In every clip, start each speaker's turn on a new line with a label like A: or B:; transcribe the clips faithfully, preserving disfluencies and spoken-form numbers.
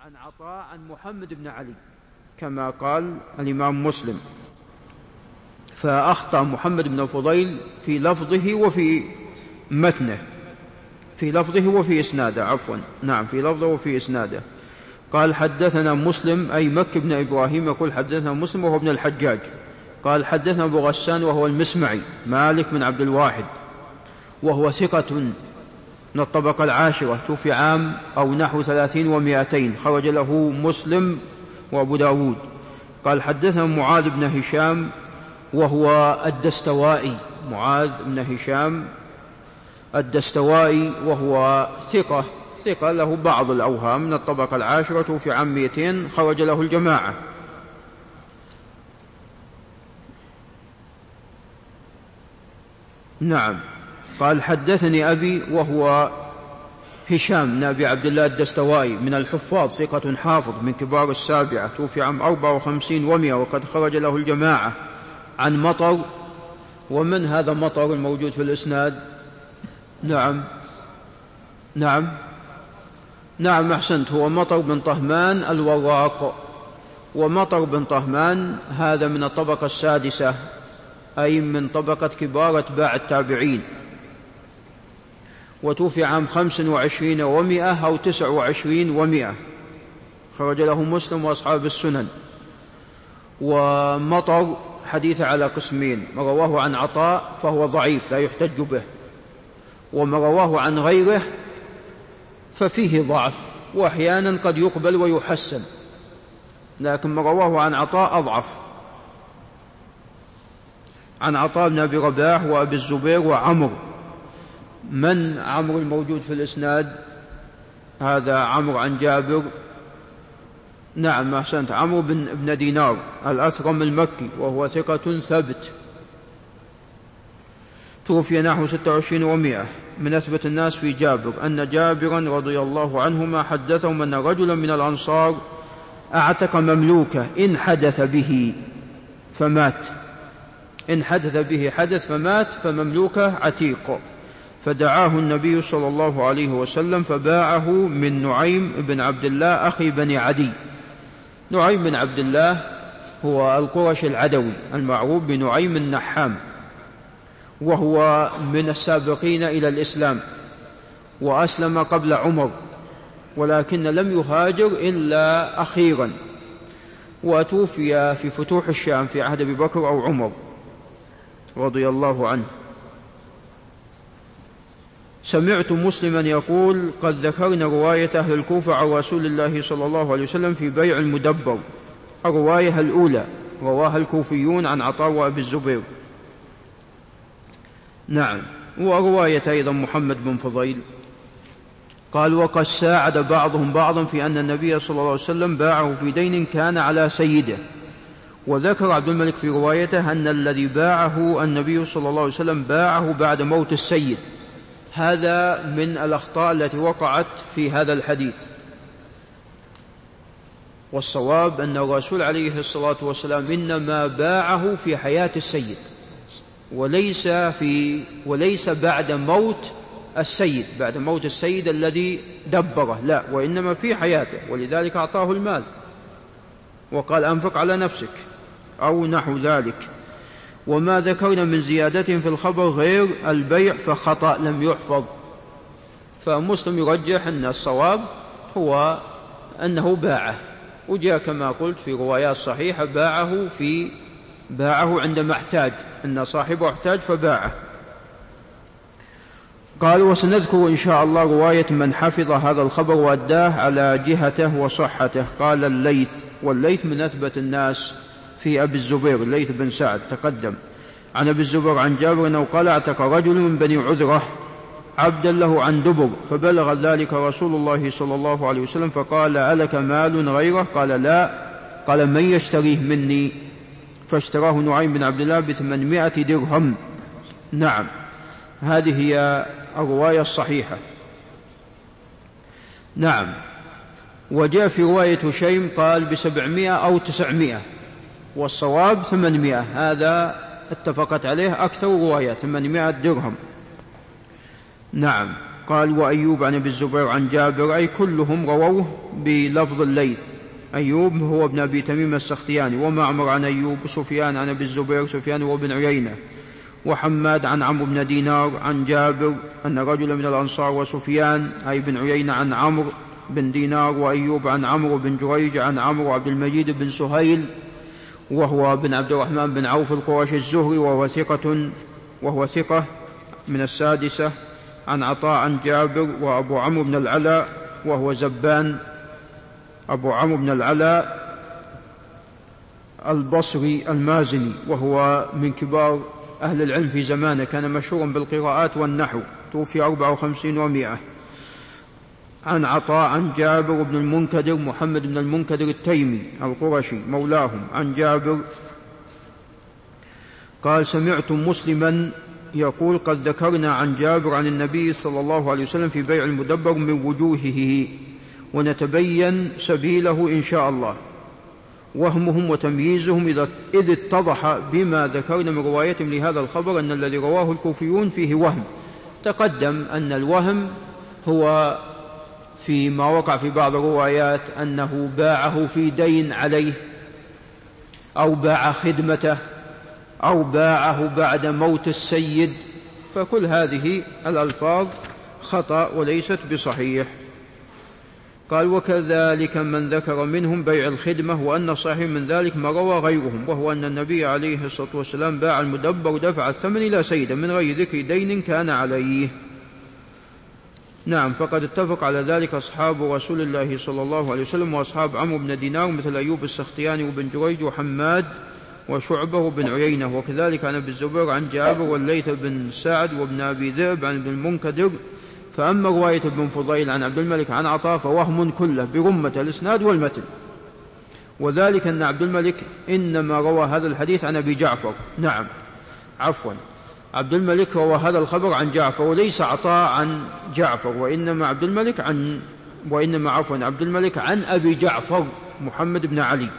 A: عن عطاء عن محمد بن علي كما قال الإمام مسلم، فأخطأ محمد بن الفضيل في لفظه وفي متنه، في لفظه وفي إسناده، عفوا نعم في لفظه وفي إسناده. قال حدثنا مسلم أي مكي بن إبراهيم، يقول حدثنا مسلم وهو ابن الحجاج، قال حدثنا أبو غسان وهو المسمعي مالك بن عبد الواحد، وهو ثقة من الطبقة العاشرة، توفي عام أو نحو ثلاثين ومائتين، خرج له مسلم وأبو داود. قال حدثنا معاذ بن هشام وهو الدستوائي، معاذ بن هشام الدستوائي، وهو ثقة ثقة له بعض الأوهام، من الطبقة العاشرة، توفي عام مئتين، خرج له الجماعة. نعم. قال حدثني أبي وهو هشام بن أبي عبد الله الدستوائي، من الحفاظ، ثقة حافظ من كبار السابعة، توفي عام أربعة وخمسين ومئة، وقد خرج له الجماعة. عن مطر، ومن هذا مطر الموجود في الإسناد؟ نعم نعم نعم أحسنت، هو مطر بن طهمان الوراق، ومطر بن طهمان هذا من الطبقة السادسة، أي من طبقة كبار أتباع التابعين، وتوفي عام خمس وعشرين ومئة أو تسع وعشرين ومئة، خرج له مسلم وأصحاب السنن. ومطر حديث على قسمين، ما رواه عن عطاء فهو ضعيف لا يحتج به، وما رواه عن غيره ففيه ضعف، وأحيانا قد يقبل ويحسن، لكن ما رواه عن عطاء أضعف. عن عطاء بن أبي رباح وأبي الزبير وعمر. من عمرو الموجود في الإسناد؟ هذا عمرو عن جابر، نعم أحسنت، عمرو بن, بن دينار الأثرم المكي، وهو ثقة ثبت، توفي نحو ستة وعشرين ومئة. من أثبت الناس في جابر أن جابرا رضي الله عنهما حدثهم أن رجلا من الأنصار أعتق مملوكه إن حدث به فمات، إن حدث به حدث فمات، فمملوكه عتيق، فدعاه النبي صلى الله عليه وسلم فباعه من نعيم بن عبد الله أخي بني عدي. نعيم بن عبد الله هو القرشي العدوي المعروف بنعيم النحام، وهو من السابقين إلى الإسلام، وأسلم قبل عمر، ولكن لم يهاجر إلا أخيرا، وتوفي في فتوح الشام في عهد أبي بكر أو عمر رضي الله عنه. سمعت مسلما يقول قد ذكرنا رواية أهل الكوفة عن رسول الله صلى الله عليه وسلم في بيع المدبر. الرواية الأولى رواها الكوفيون عن عطاء وأبي الزبير، نعم، ورواية أيضا محمد بن فضيل. قال وقد ساعد بعضهم بعضا في أن النبي صلى الله عليه وسلم باعه في دين كان على سيده. وذكر عبد الملك في روايته أن الذي باعه النبي صلى الله عليه وسلم باعه بعد موت السيد. هذا من الأخطاء التي وقعت في هذا الحديث، والصواب أن الرسول عليه الصلاة والسلام إنما باعه في حياة السيد، وليس, في وليس بعد موت السيد، بعد موت السيد الذي دبره، لا، وإنما في حياته، ولذلك أعطاه المال وقال أنفق على نفسك أو نحو ذلك. وما ذكرنا من زيادة في الخبر غير البيع فخطأ لم يحفظ، فمسلم يرجح أن الصواب هو أنه باعه، وجاء كما قلت في روايات صحيحة باعه في باعه عندما احتاج، أن صاحبه احتاج فباعه. قال وسنذكر إن شاء الله رواية من حفظ هذا الخبر وأداه على جهته وصحته. قال الليث، والليث من أثبت الناس في أبي الزبير، الليث بن سعد تقدم. عن أبي الزبير عن جابر أنه قال اعتق رجل من بني عذرة عبدا له عن دبر، فبلغ ذلك رسول الله صلى الله عليه وسلم فقال ألك مال غيره؟ قال لا. قال من يشتريه مني؟ فاشتراه نعيم بن عبد الله بثمانمائة درهم. نعم، هذه هي الرواية الصحيحة. نعم. وجاء في رواية هشيم قال بسبعمائة أو تسعمائة، والصواب ثمانمائة، هذا اتفقت عليه أكثر رواية، ثمانمائة درهم. نعم. قال وأيوب عن أبي الزبير عن جابر، أي كلهم رووه بلفظ الليث. أيوب هو ابن أبي تميم السختياني، ومعمر عن أيوب، وسفيان عن أبي الزبير، سفيان وابن عيينة، وحماد عن عمرو بن دينار عن جابر أن رجلا من الأنصار، وسفيان أي بن عيينة عن عمرو بن دينار، وأيوب عن عمرو بن جريج عن عمرو عبد المجيد بن سهيل وهو بن عبد الرحمن بن عوف القرشي الزهري، وهو ثقة وهو ثقة من السادسة، عن عطاء عن جابر. وأبو عمرو بن العلاء وهو زبان، أبو عمرو بن العلاء البصري المازني، وهو من كبار أهل العلم في زمانه، كان مشهورا بالقراءات والنحو، توفي أربعة وخمسين ومائة. عن عطاء عن جابر بن المنكدر، محمد بن المنكدر التيمي القرشي مولاهم، عن جابر قال سمعت مسلما يقول قد ذكرنا عن جابر عن النبي صلى الله عليه وسلم في بيع المدبر من وجوهه، ونتبين سبيله إن شاء الله. وهمهم وتمييزهم إذ اتضح بما ذكرنا من روايتهم لهذا الخبر أن الذي رواه الكوفيون فيه وهم. تقدم أن الوهم هو فيما وقع في بعض الروايات أنه باعه في دين عليه، أو باع خدمته، أو باعه بعد موت السيد، فكل هذه الألفاظ خطأ وليست بصحيح. قال وكذلك من ذكر منهم بيع الخدمة، وأن صحيح من ذلك ما روى غيرهم، وهو أن النبي عليه الصلاة والسلام باع المدبر ودفع الثمن إلى سيده من غير ذكر دين كان عليه. نعم، فقد اتفق على ذلك أصحاب رسول الله صلى الله عليه وسلم وأصحاب عمرو بن دينار مثل أيوب السختياني وبن جريج وحماد وشعبة وبن عيينة، وكذلك عن أبي الزبير عن جابر والليث بن سعد وابن أبي ذئب عن ابن المنكدر. فأما رواية ابن فضيل عن عبد الملك عن عطاء فوهم كله برمة الإسناد والمتن، وذلك أن عبد الملك إنما روى هذا الحديث عن أبي جعفر. نعم عفوا عبد الملك روى هذا الخبر عن جعفر، وليس عطاء عن جعفر، وإنما عبد الملك عن وإنما عفوا عبد الملك عن أبي جعفر محمد بن علي.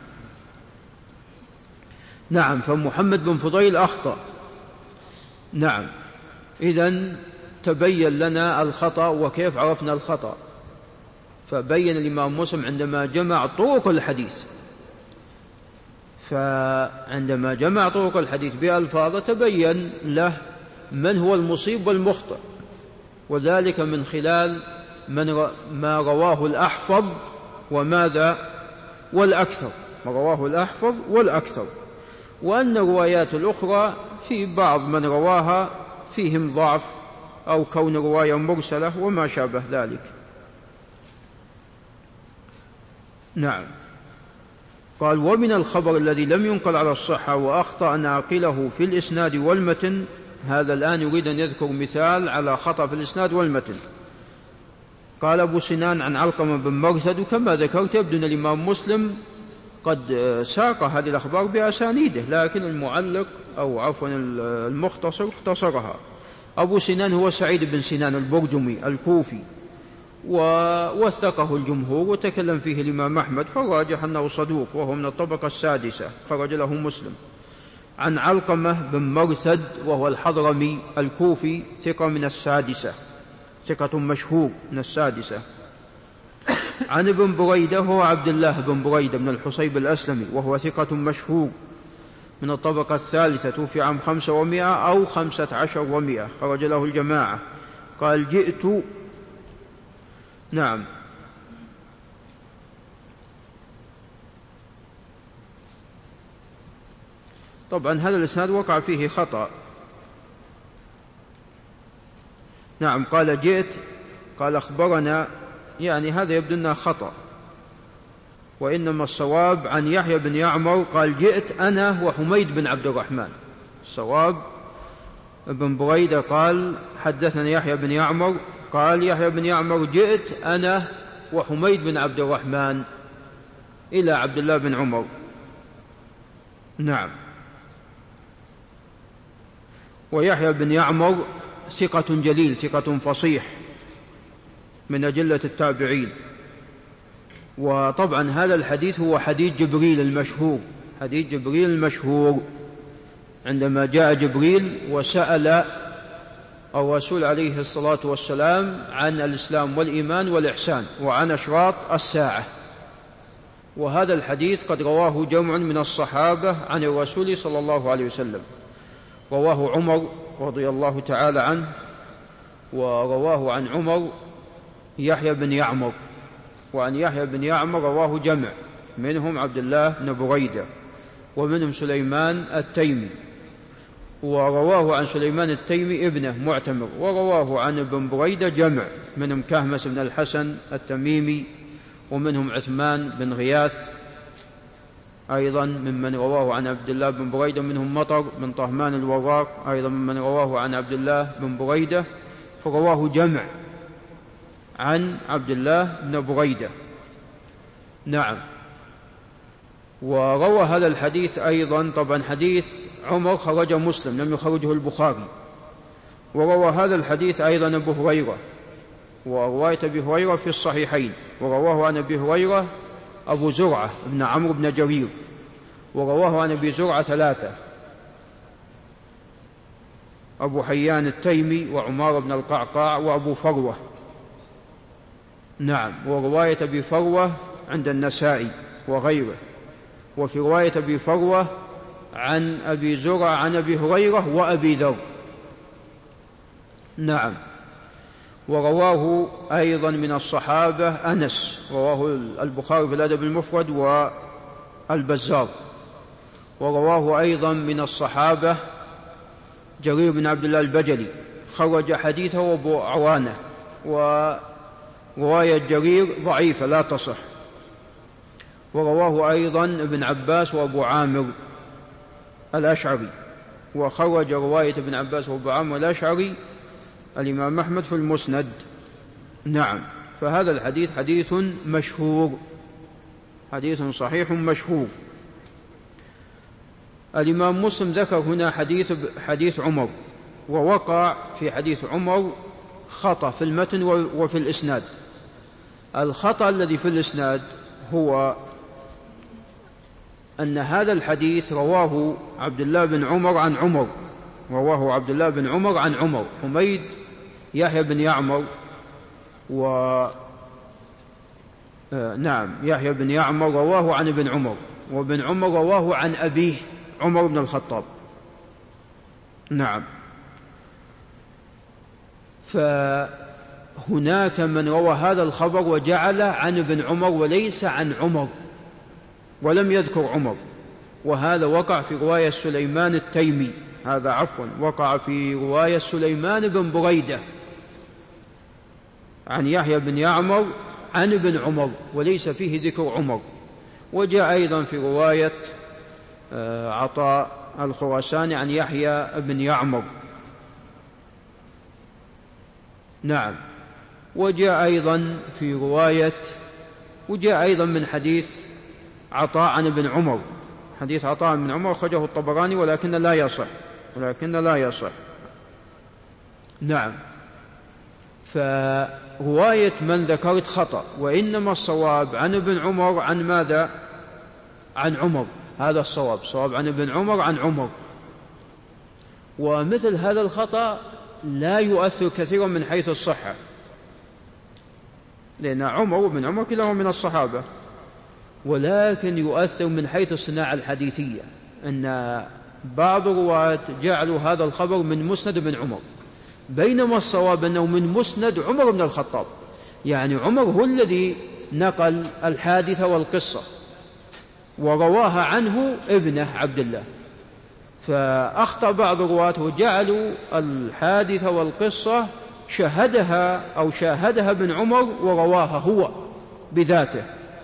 A: نعم، فمحمد بن فضيل أخطأ. نعم، إذن تبين لنا الخطأ. وكيف عرفنا الخطأ؟ فبين الإمام مسلم عندما جمع طرق الحديث، فعندما جمع طرق الحديث بألفاظ تبين له من هو المصيب والمخطئ، وذلك من خلال من ما رواه الأحفظ وماذا والأكثر، ما رواه الأحفظ والأكثر، وأن الروايات الأخرى في بعض من رواها فيهم ضعف أو كون رواية مرسلة وما شابه ذلك. نعم. قال ومن الخبر الذي لم ينقل على الصحة وأخطأ ناقله في الإسناد والمتن، هذا الآن يريد أن يذكر مثال على خطأ في الإسناد والمتن. قال أبو سنان عن علقمة بن مرثد، وكما ذكرت يبدو أن الإمام مسلم قد ساق هذه الأخبار بأسانيده، لكن المعلق أو عفوا المختصر اختصرها. أبو سنان هو سعيد بن سنان البرجمي الكوفي، ووثقه الجمهور وتكلم فيه الإمام أحمد، فالراجح أنه صدوق، وهو من الطبقة السادسة، خرج له مسلم. عن علقمة بن مرثد وهو الحضرمي الكوفي، ثقة من السادسة، ثقة مشهور من السادسة. عن ابن بريدة هو عبد الله بن بريدة بن الحصيب الأسلمي، وهو ثقة مشهور من الطبقة الثالثة، توفي عام خمسة ومائة أو خمسة عشر ومائة، خرج له الجماعة. قال جئت نعم طبعا هذا الإسناد وقع فيه خطأ. نعم، قال جئت، قال أخبرنا، يعني هذا يبدو أنه خطأ، وإنما الصواب عن يحيى بن يعمر قال جئت أنا وحميد بن عبد الرحمن. الصواب ابن بريدة قال حدثنا يحيى بن يعمر، قال يحيى بن يعمر جئت أنا وحميد بن عبد الرحمن إلى عبد الله بن عمر. نعم. ويحيى بن يعمر ثقة جليل، ثقة فصيح من أجلة التابعين. وطبعا هذا الحديث هو حديث جبريل المشهور، حديث جبريل المشهور عندما جاء جبريل وسأل الرسول عليه الصلاة والسلام عن الإسلام والإيمان والإحسان وعن أشراط الساعة. وهذا الحديث قد رواه جمع من الصحابة عن الرسول صلى الله عليه وسلم. رواه عمر رضي الله تعالى عنه، ورواه عن عمر يحيى بن يعمر، وعن يحيى بن يعمر رواه جمع منهم عبد الله بن بريدة، ومنهم سليمان التيمي، ورواه عن سليمان التيمي ابنه معتمر، ورواه عن ابن بريدة جمع منهم كهمس بن الحسن التميمي، ومنهم عثمان بن غياث أيضا ممن رواه عن عبد الله بن بريدة، منهم مطر بن طهمان الوراق أيضا ممن رواه عن عبد الله بن بريدة، فرواه جمع عن عبد الله بن بريدة. نعم. وروى هذا الحديث أيضا، طبعا حديث عمر خرج مسلم لم يخرجه البخاري، وروى هذا الحديث أيضا أبو هريرة، ورواية أبي هريرة في الصحيحين، ورواه عن أبي هريرة أبو زرعة بن عمرو بن جرير، ورواه عن أبي زرعة ثلاثة: أبو حيان التيمي، وعمار بن القعقاع، وأبو فروة. نعم. ورواية أبي فروة عند النسائي وغيره. وفي رواية أبي فروة عن أبي زرعة عن أبي هريرة وأبي ذر. نعم. ورواه أيضا من الصحابة أنس، رواه البخاري في الأدب المفرد والبزار. ورواه أيضا من الصحابة جرير بن عبد الله البجلي، خرج حديثه وأبو عوانة، ورواية جرير ضعيفة لا تصح. ورواه أيضا ابن عباس وأبو عامر الأشعري، وخرج رواية ابن عباس وأبو عامر الأشعري الإمام أحمد في المسند. نعم. فهذا الحديث حديث مشهور، حديث صحيح مشهور. الإمام مسلم ذكر هنا حديث حديث عمر، ووقع في حديث عمر خطأ في المتن وفي الإسناد. الخطأ الذي في الإسناد هو أن هذا الحديث رواه عبد الله بن عمر عن عمر، رواه عبد الله بن عمر عن عمر. حميد يحيى بن يعمر و آه نعم يحيى بن يعمر رواه عن ابن عمر، وابن عمر رواه عن أبيه عمر بن الخطاب. نعم. فهناك من روى هذا الخبر وجعل عن ابن عمر وليس عن عمر، ولم يذكر عمر، وهذا وقع في رواية سليمان التيمي، هذا عفوا وقع في رواية سليمان بن بريدة عن يحيى بن يعمر عن ابن عمر، وليس فيه ذكر عمر. وجاء أيضا في رواية عطاء الخراساني عن يحيى بن يعمر. نعم. وجاء أيضا في رواية وجاء أيضا من حديث عطاء عن ابن عمر، حديث عطاء بن عمر خرجه الطبراني ولكن لا يصح ولكن لا يصح نعم. فرواية من ذكرت خطأ، وإنما الصواب عن ابن عمر عن ماذا؟ عن عمر، هذا الصواب، صواب عن ابن عمر عن عمر. ومثل هذا الخطأ لا يؤثر كثيرا من حيث الصحة، لأن عمر وابن عمر كلاهما من الصحابة، ولكن يؤثر من حيث الصناعة الحديثية، أن بعض الرواة جعلوا هذا الخبر من مسند ابن عمر، بينما الصواب أنه من مسند عمر بن الخطاب، يعني عمر هو الذي نقل الحادثة والقصة ورواها عنه ابنه عبد الله. فأخطأ بعض الرواة وجعلوا الحادثة والقصة شهدها أو شاهدها ابن عمر ورواها هو بذاته،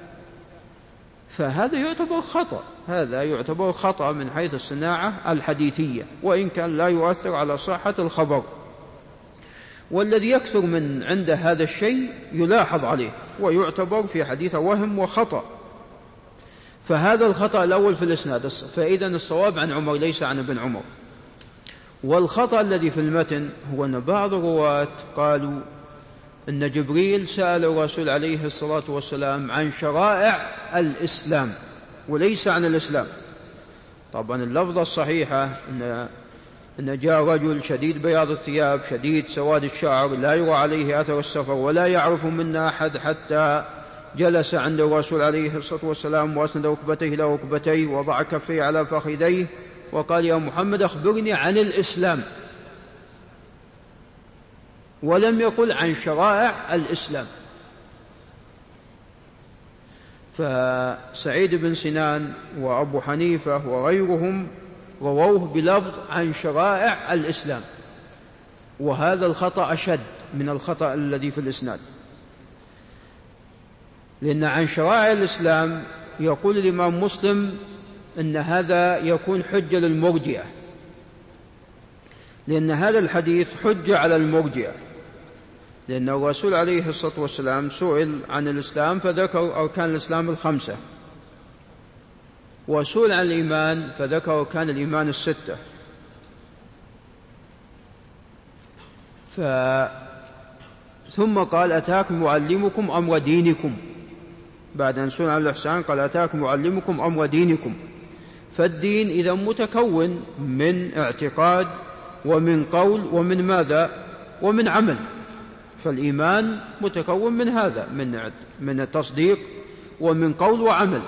A: فهذا يعتبر خطأ، هذا يعتبر خطأ من حيث الصناعة الحديثية، وإن كان لا يؤثر على صحة الخبر. والذي يكثر من عند هذا الشيء يلاحظ عليه ويعتبر في حديث وهم وخطأ. فهذا الخطأ الأول في الإسناد، فإذن الصواب عن عمر ليس عن ابن عمر. والخطأ الذي في المتن هو أن بعض الرواة قالوا أن جبريل سأل الرسول عليه الصلاة والسلام عن شرائع الإسلام وليس عن الإسلام. طبعا اللفظة الصحيحة أن أن جاء رجل شديد بياض الثياب شديد سواد الشعر لا يرى عليه أثر السفر ولا يعرف منا أحد، حتى جلس عند الرسول عليه الصلاة والسلام وأسند ركبتيه إلى ركبتيه ووضع كفيه على فخذيه وقال: يا محمد أخبرني عن الإسلام، ولم يقل عن شرائع الإسلام. فسعيد بن سنان وأبو حنيفة وغيرهم رووه بلفظ عن شرائع الإسلام، وهذا الخطأ أشد من الخطأ الذي في الإسناد، لأن عن شرائع الإسلام يقول الإمام مسلم أن هذا يكون حجة للمرجئة، لأن هذا الحديث حجة على المرجئة، لأن الرسول عليه الصلاة والسلام سئل عن الإسلام فذكر أركان الإسلام الخمسة، وسئل عن الإيمان فذكر أركان الإيمان الستة. ف... ثم قال: أتاكم معلمكم أمر دينكم. بعد أن سئل عن الإحسان قال: أتاكم معلمكم أمر دينكم. فالدين إذا متكون من اعتقاد ومن قول ومن ماذا؟ ومن عمل. فالإيمان متكون من هذا، من من التصديق ومن قول وعمل.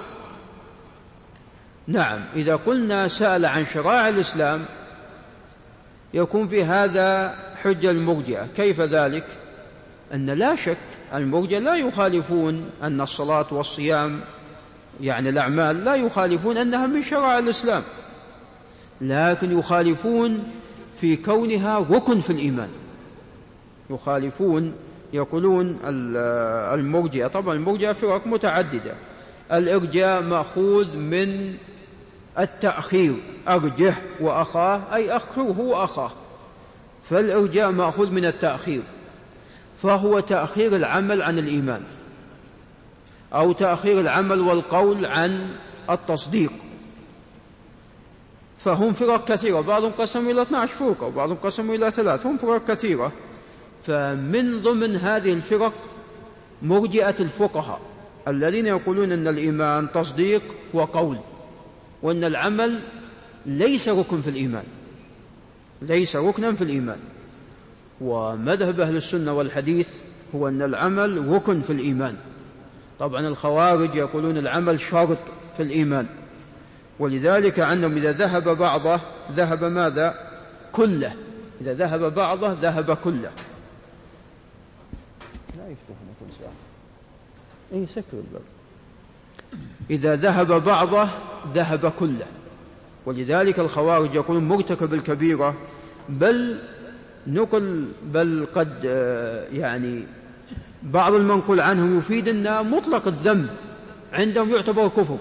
A: نعم، إذا قلنا سأل عن شرائع الإسلام يكون في هذا حجة المرجئة. كيف ذلك؟ أن لا شك المرجئة لا يخالفون أن الصلاة والصيام يعني الأعمال لا يخالفون أنها من شرائع الإسلام، لكن يخالفون في كونها ركن في الإيمان. يخالفون يقولون المرجئة، طبعا المرجئة فرق متعددة. الإرجاء مأخوذ من التأخير، أرجح وأخاه أي أخره وأخاه، فالإرجاء مأخوذ من التأخير، فهو تأخير العمل عن الإيمان أو تأخير العمل والقول عن التصديق. فهم فرق كثيرة، بعضهم قسموا إلى اثنتي عشرة فرقة وبعضهم قسموا إلى ثلاث، هم فرق كثيرة. فمن ضمن هذه الفرق مرجئة الفقهاء الذين يقولون أن الإيمان تصديق وقول، وأن العمل ليس ركن في الإيمان، ليس ركنا في الإيمان. ومذهب أهل السنة والحديث هو أن العمل ركن في الإيمان. طبعا الخوارج يقولون العمل شرط في الإيمان، ولذلك عندهم إذا ذهب بعضه ذهب ماذا؟ كله. إذا ذهب بعضه ذهب كله. لا يفتحون كل ساعة. إيه سكر الباب. إذا ذهب بعضه ذهب كله. ولذلك الخوارج يقولون مرتكب الكبيرة، بل نقل بل قد يعني بعض المنقول عنهم يفيد أن مطلق الذنب عندهم يعتبر كفر،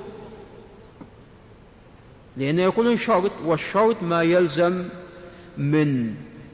A: لأنه يقولون شرط، والشرط ما يلزم من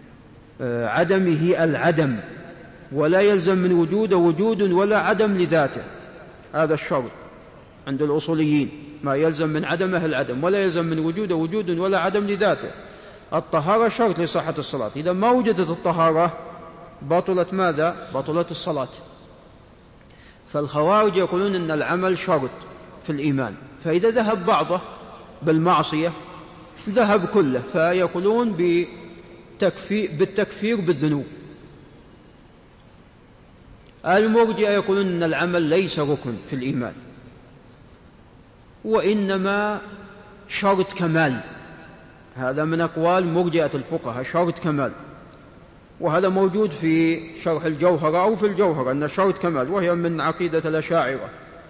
A: عدمه العدم، ولا يلزم من وجوده وجود ولا عدم لذاته. هذا الشرط عند الأصوليين، ما يلزم من عدمه العدم ولا يلزم من وجوده وجود ولا عدم لذاته. الطهارة شرط لصحة الصلاة، إذا ما وجدت الطهارة بطلت ماذا؟ بطلت الصلاة. فالخوارج يقولون أن العمل شرط في الإيمان، فإذا ذهب بعضه بالمعصية ذهب كله، فيقولون بالتكفير بالذنوب. المرجئة يقولون أن العمل ليس ركن في الإيمان، وإنما شرط كمال. هذا من أقوال مرجئة الفقهاء، شرط كمال، وهذا موجود في شرح الجوهرة أو في الجوهرة أن شرط كمال، وهي من عقيدة الأشاعرة.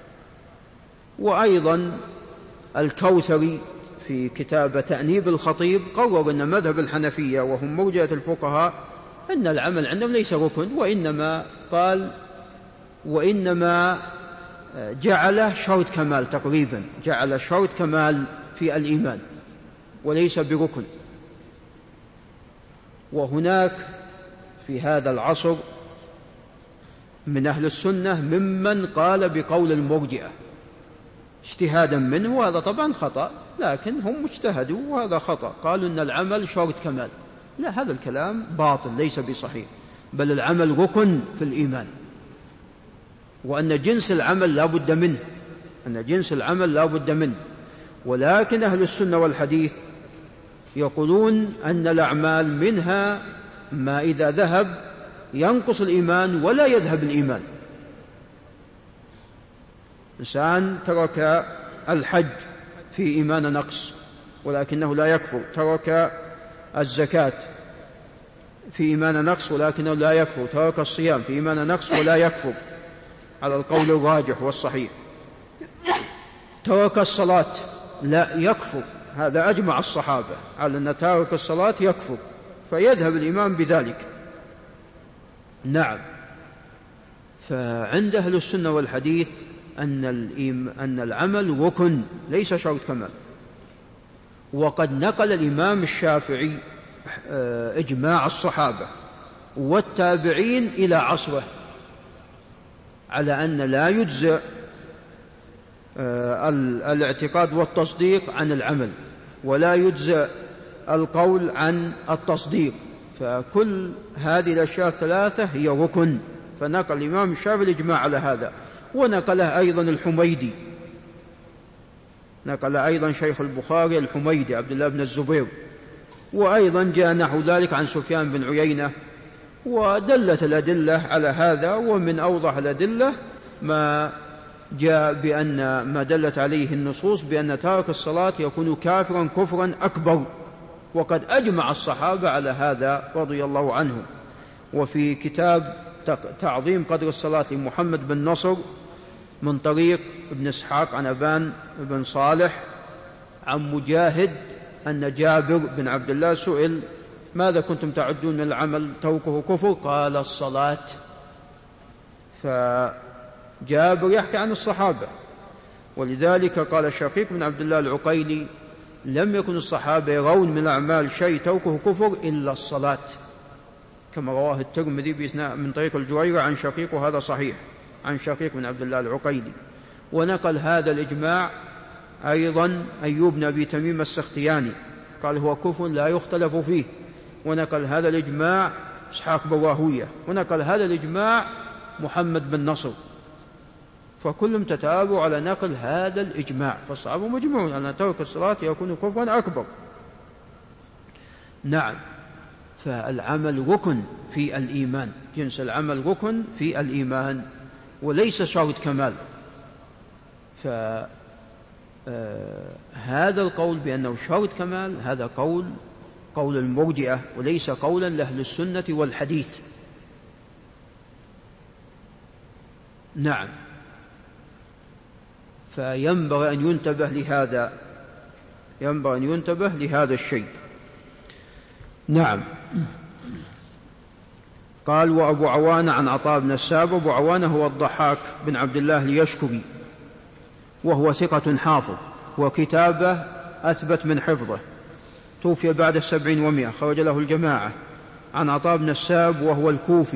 A: وأيضا الكوثري في كتاب تأنيب الخطيب قرر أن مذهب الحنفية وهم مرجئة الفقهاء أن العمل عندهم ليس ركن، وإنما قال وإنما جعل شرط كمال، تقريبا جعل شرط كمال في الإيمان وليس بركن. وهناك في هذا العصر من أهل السنة ممن قال بقول المرجئة اجتهادا منه، وهذا طبعا خطأ، لكن هم اجتهدوا وهذا خطأ، قالوا أن العمل شرط كمال. لا، هذا الكلام باطل ليس بصحيح، بل العمل ركن في الإيمان، وأن جنس العمل لا بد منه، أن جنس العمل لا بد منه. ولكن أهل السنة والحديث يقولون أن الأعمال منها ما إذا ذهب ينقص الإيمان ولا يذهب الإيمان. إنسان ترك الحج في إيمان نقص ولكنه لا يكفر، ترك الزكاة في إيمان نقص ولكنه لا يكفر، ترك الصيام في إيمان نقص ولا يكفر على القول الراجح والصحيح، ترك الصلاة لا يكفر، هذا أجمع الصحابة على أن تارك الصلاة يكفر، فيذهب الإيمان بذلك. نعم. فعند أهل السنة والحديث أن, أن العمل ركن ليس شرط كمال. وقد نقل الإمام الشافعي إجماع الصحابة والتابعين إلى عصره على أن لا يجزئ الاعتقاد والتصديق عن العمل، ولا يجزئ القول عن التصديق، فكل هذه الأشياء الثلاثة هي ركن. فنقل الإمام الشافعي الإجماع على هذا، ونقله أيضا الحميدي، نقل أيضا شيخ البخاري الحميدي عبد الله بن الزبير، وأيضا جاء نحو ذلك عن سفيان بن عيينة، ودلت الأدلة على هذا. ومن أوضح الأدلة ما جاء بأن ما دلت عليه النصوص بأن تارك الصلاة يكون كافرا كفرا أكبر، وقد أجمع الصحابة على هذا رضي الله عنهم. وفي كتاب تعظيم قدر الصلاة لمحمد بن نصر من طريق ابن إسحاق عن أبان بن صالح عن مجاهد أن جابر بن عبد الله سئل ماذا كنتم تعدون من العمل تركه كفر؟ قال الصلاة. فجابر يحكي عن الصحابة، ولذلك قال شقيق بن عبد الله العقيلي لم يكن الصحابة يرون من الأعمال شيء تركه كفر إلا الصلاة، كما رواه الترمذي من طريق الجويرة عن شقيق، وهذا صحيح عن شقيق بن عبد الله العقيلي. ونقل هذا الإجماع أيضا أيوب بن أبي تميم السختياني قال هو كفر لا يختلف فيه، ونقل هذا الإجماع إسحاق بن راهوية، ونقل هذا الإجماع محمد بن نصر، فكلهم تتابعوا على نقل هذا الإجماع، فالصحابة مجمعون أن ترك الصلاة يكون كفرا أكبر. نعم. فالعمل ركن في الإيمان، جنس العمل ركن في الإيمان وليس شرط كمال. فهذا القول بأنه شرط كمال هذا قول قول المرجئة وليس قولا لأهل السنة والحديث. نعم. فينبغي أن ينتبه لهذا، ينبغي أن ينتبه لهذا الشيء. نعم. قال وأبو عوانة عن عطاء بن السائب. أبو عوانة هو الضحاك بن عبد الله اليشكري، وهو ثقة حافظ، وكتابه أثبت من حفظه، توفي بعد السبعين ومئة، خرج له الجماعة. عن عطاء بن السائب وهو الكوفي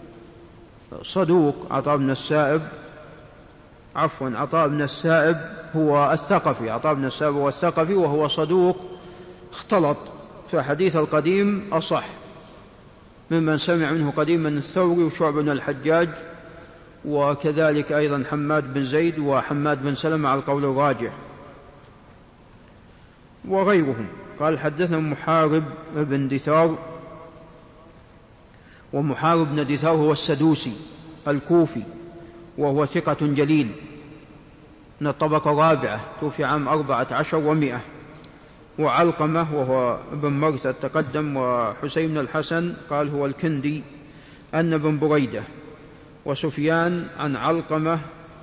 A: صدوق. عطاء بن السائب عفوا عطاء بن السائب هو الثقفي، عطاء بن السائب هو الثقفي وهو صدوق اختلط، فحديث القديم أصح ممن سمع منه قديما الثوري وشعب بن الحجاج، وكذلك أيضا حماد بن زيد وحماد بن سلمة على القول الراجح وغيرهم. قال حدثنا محارب بن دثار، ومحارب بن دثار هو السدوسي الكوفي، وهو ثقة جليل من الطبقة الرابعة، توفي عام أربعة عشر ومئة. وعلقمة وهو ابن مرثد تقدم، وحسين بن الحسن قال هو الكندي أن ابن بريدة. وسفيان عن علقمة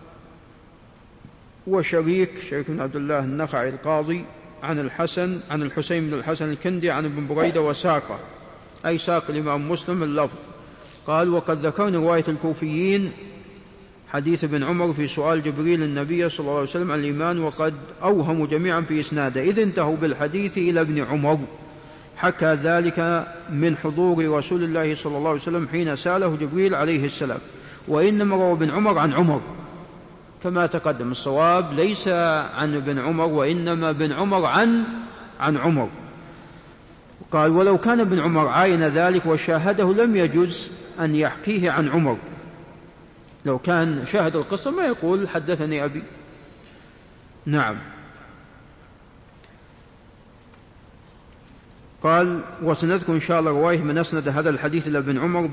A: وشريك شريك بن عبد الله النخعي القاضي عن الحسن عن الحسين بن الحسن الكندي عن ابن بريدة وساقه، أي ساق الإمام مسلم اللفظ. قال وقد ذكرنا رواية الكوفيين حديث ابن عمر في سؤال جبريل النبي صلى الله عليه وسلم عن الإيمان، وقد أوهموا جميعا في إسناده، إذ انتهوا بالحديث إلى ابن عمر، حكى ذلك من حضور رسول الله صلى الله عليه وسلم حين سأله جبريل عليه السلام، وإنما روى ابن عمر عن عمر كما تقدم. الصواب ليس عن ابن عمر، وإنما ابن عمر عن عن عمر. قال ولو كان ابن عمر عاين ذلك وشاهده لم يجوز أن يحكيه عن عمر، لو كان شاهد القصة ما يقول حدثني أبي. نعم. قال وسنذكر إن شاء الله رواية من أسند هذا الحديث إلى ابن عمر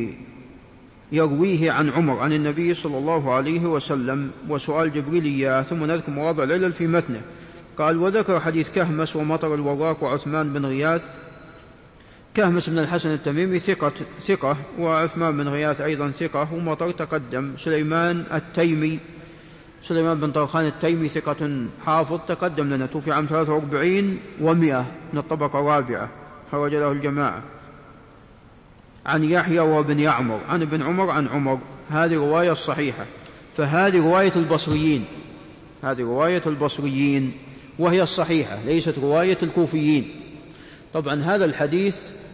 A: يرويه عن عمر عن النبي صلى الله عليه وسلم وسؤال جبريل إياه، ثم نذكر مواضع العلل في متنه. قال وذكر حديث كهمس ومطر الوراق وعثمان بن غياث. كهمس بن الحسن التميمي ثقة, ثقة وعثمان بن غياث أيضا ثقة، ومطر تقدم. سليمان التيمي سليمان بن طرخان التيمي ثقة حافظ تقدم لنا، توفي عام ثلاثة وأربعين ومئة من الطبقة الرابعة، خرج له الجماعة. عن يحيى وابن يعمر عن ابن عمر عن عمر. هذه رواية الصحيحة، فهذه رواية البصريين هذه رواية البصريين وهي الصحيحة، ليست رواية الكوفيين. طبعا هذا الحديث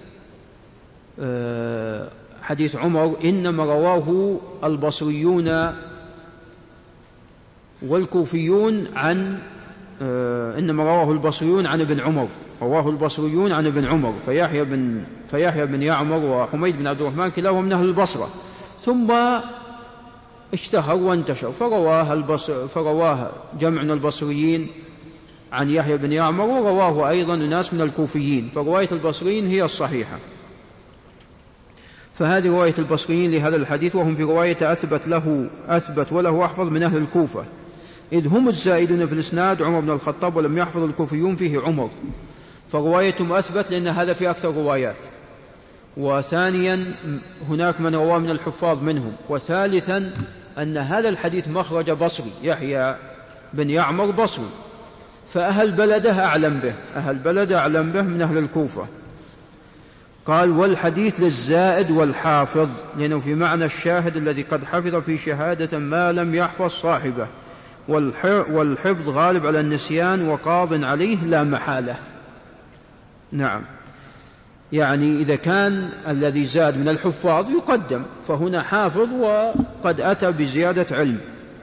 A: حديث عمر إنما رواه البصريون والكوفيون عن إنما رواه البصريون عن ابن عمر رواه البصريون عن ابن عمر فيحيى بن, فيحيى بن يعمر وحميد بن عبد الرحمن كلاهم من أهل البصرة، ثم اشتهر وانتشر فرواه, البصر فرواه جمع من البصريين عن يحيى بن يعمر، ورواه أيضا ناس من الكوفيين، فرواية البصريين هي الصحيحة. فهذه رواية البصريين لهذا الحديث، وهم في رواية أثبت له أثبت وله أحفظ من أهل الكوفة، إذ هم الزائدون في الإسناد عمر بن الخطاب، ولم يحفظ الكوفيون فيه عمر، فروايتهم أثبت لأن هذا في أكثر روايات. وثانيا هناك من رواه من الحفاظ منهم. وثالثا أن هذا الحديث مخرج بصري، يحيى بن يعمر بصري، فأهل بلده أعلم به أهل بلده أعلم به من أهل الكوفة. قال والحديث للزائد والحافظ، لأنه في معنى الشاهد الذي قد حفظ في شهادة ما لم يحفظ صاحبه، والحفظ غالب على النسيان وقاض عليه لا محالة. نعم، يعني إذا كان الذي زاد من الحفاظ يقدم، فهنا حافظ وقد أتى بزيادة علم.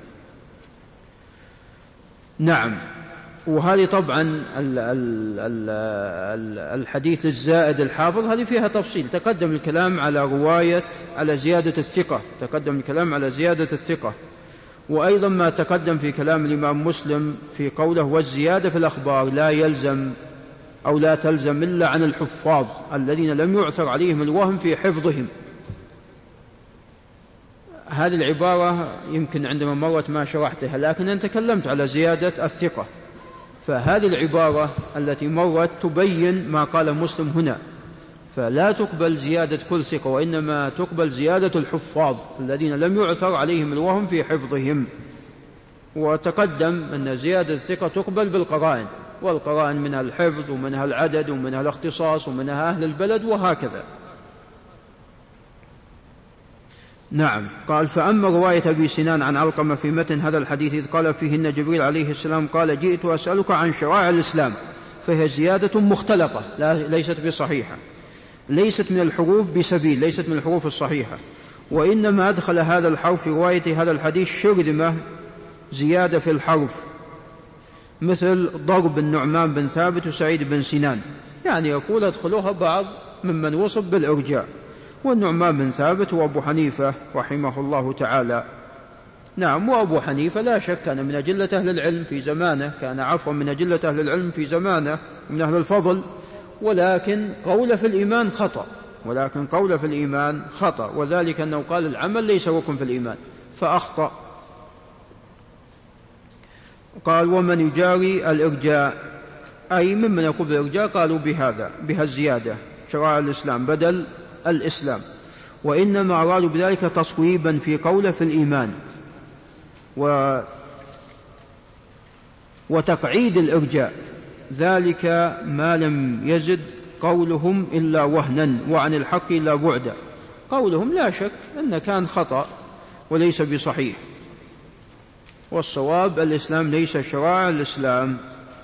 A: نعم. وهذه طبعا ال ال ال الحديث للزائد الحافظ هذه فيها تفصيل، تقدم الكلام على رواية على زيادة الثقة تقدم الكلام على زيادة الثقة وأيضا ما تقدم في كلام الإمام مسلم في قوله والزيادة في الأخبار لا يلزم أو لا تلزم إلا عن الحفاظ الذين لم يعثر عليهم الوهم في حفظهم. هذه العبارة يمكن عندما مرت ما شرحتها، لكن أنا تكلمت على زيادة الثقة، فهذه العبارة التي مرت تبين ما قال مسلم هنا، فلا تقبل زيادة كل ثقة، وإنما تقبل زيادة الحفاظ الذين لم يعثر عليهم الوهم في حفظهم. وتقدم أن زيادة الثقة تقبل بالقرائن، والقرائن منها الحفظ ومنها العدد ومنها الاختصاص ومنها أهل البلد وهكذا. نعم. قال فأما رواية أبي سنان عن علقمة في متن هذا الحديث إذ قال فيهن جبريل عليه السلام قال جئت أسألك عن شرائع الإسلام، فهي زيادة مختلقة ليست بصحيحة، ليست من الحروف بسبيل ليست من الحروف الصحيحة، وإنما أدخل هذا الحرف في رواية هذا الحديث شرذمة زيادة في الحرف، مثل ضرب النعمان بن ثابت وسعيد بن سنان، يعني يقول أدخلوها بعض ممن وصف بالإرجاء، والنعمان بن ثابت وأبو حنيفة رحمه الله تعالى. نعم. وأبو حنيفة لا شك كان من أجلة أهل العلم في زمانه كان عفوا من أجلة أهل العلم في زمانه من أهل الفضل، ولكن قول في الإيمان خطأ ولكن قول في الإيمان خطأ وذلك أنه قال العمل ليس ركن في الإيمان فأخطأ. قال ومن يجاري الإرجاء، أي ممن يقول بالإرجاء قالوا بهذا بها الزيادة شرائع الإسلام بدل الإسلام، وإنما أرادوا بذلك تصويبا في قوله في الإيمان و وتقعيد الإرجاء، ذلك ما لم يزد قولهم إلا وهنا وعن الحق إلا بعدا. قولهم لا شك أن كان خطأ وليس بصحيح، والصواب الإسلام ليس شرائع الإسلام.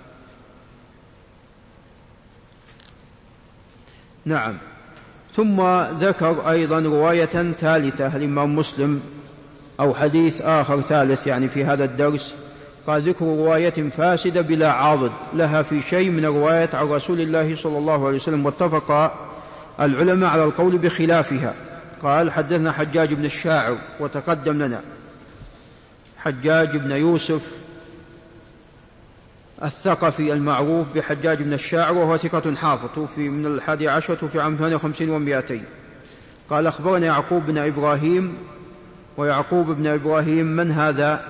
A: نعم. ثم ذكر أيضا رواية ثالثة الإمام مسلم أو حديث آخر ثالث يعني في هذا الدرس، قال ذكر رواية فاسدة بلا عاضد لها في شيء من الرواية عن رسول الله صلى الله عليه وسلم، واتفق العلماء على القول بخلافها. قال حدثنا حجاج بن الشاعر وتقدم لنا حجاج بن يوسف الثقفي المعروف بحجاج بن الشاعر، وهو ثقة حافظ، توفي من الحادي عشر، توفي عام ثمانية وخمسين ومائتين. قال أخبرنا يعقوب بن إبراهيم. ويعقوب بن إبراهيم من هذا؟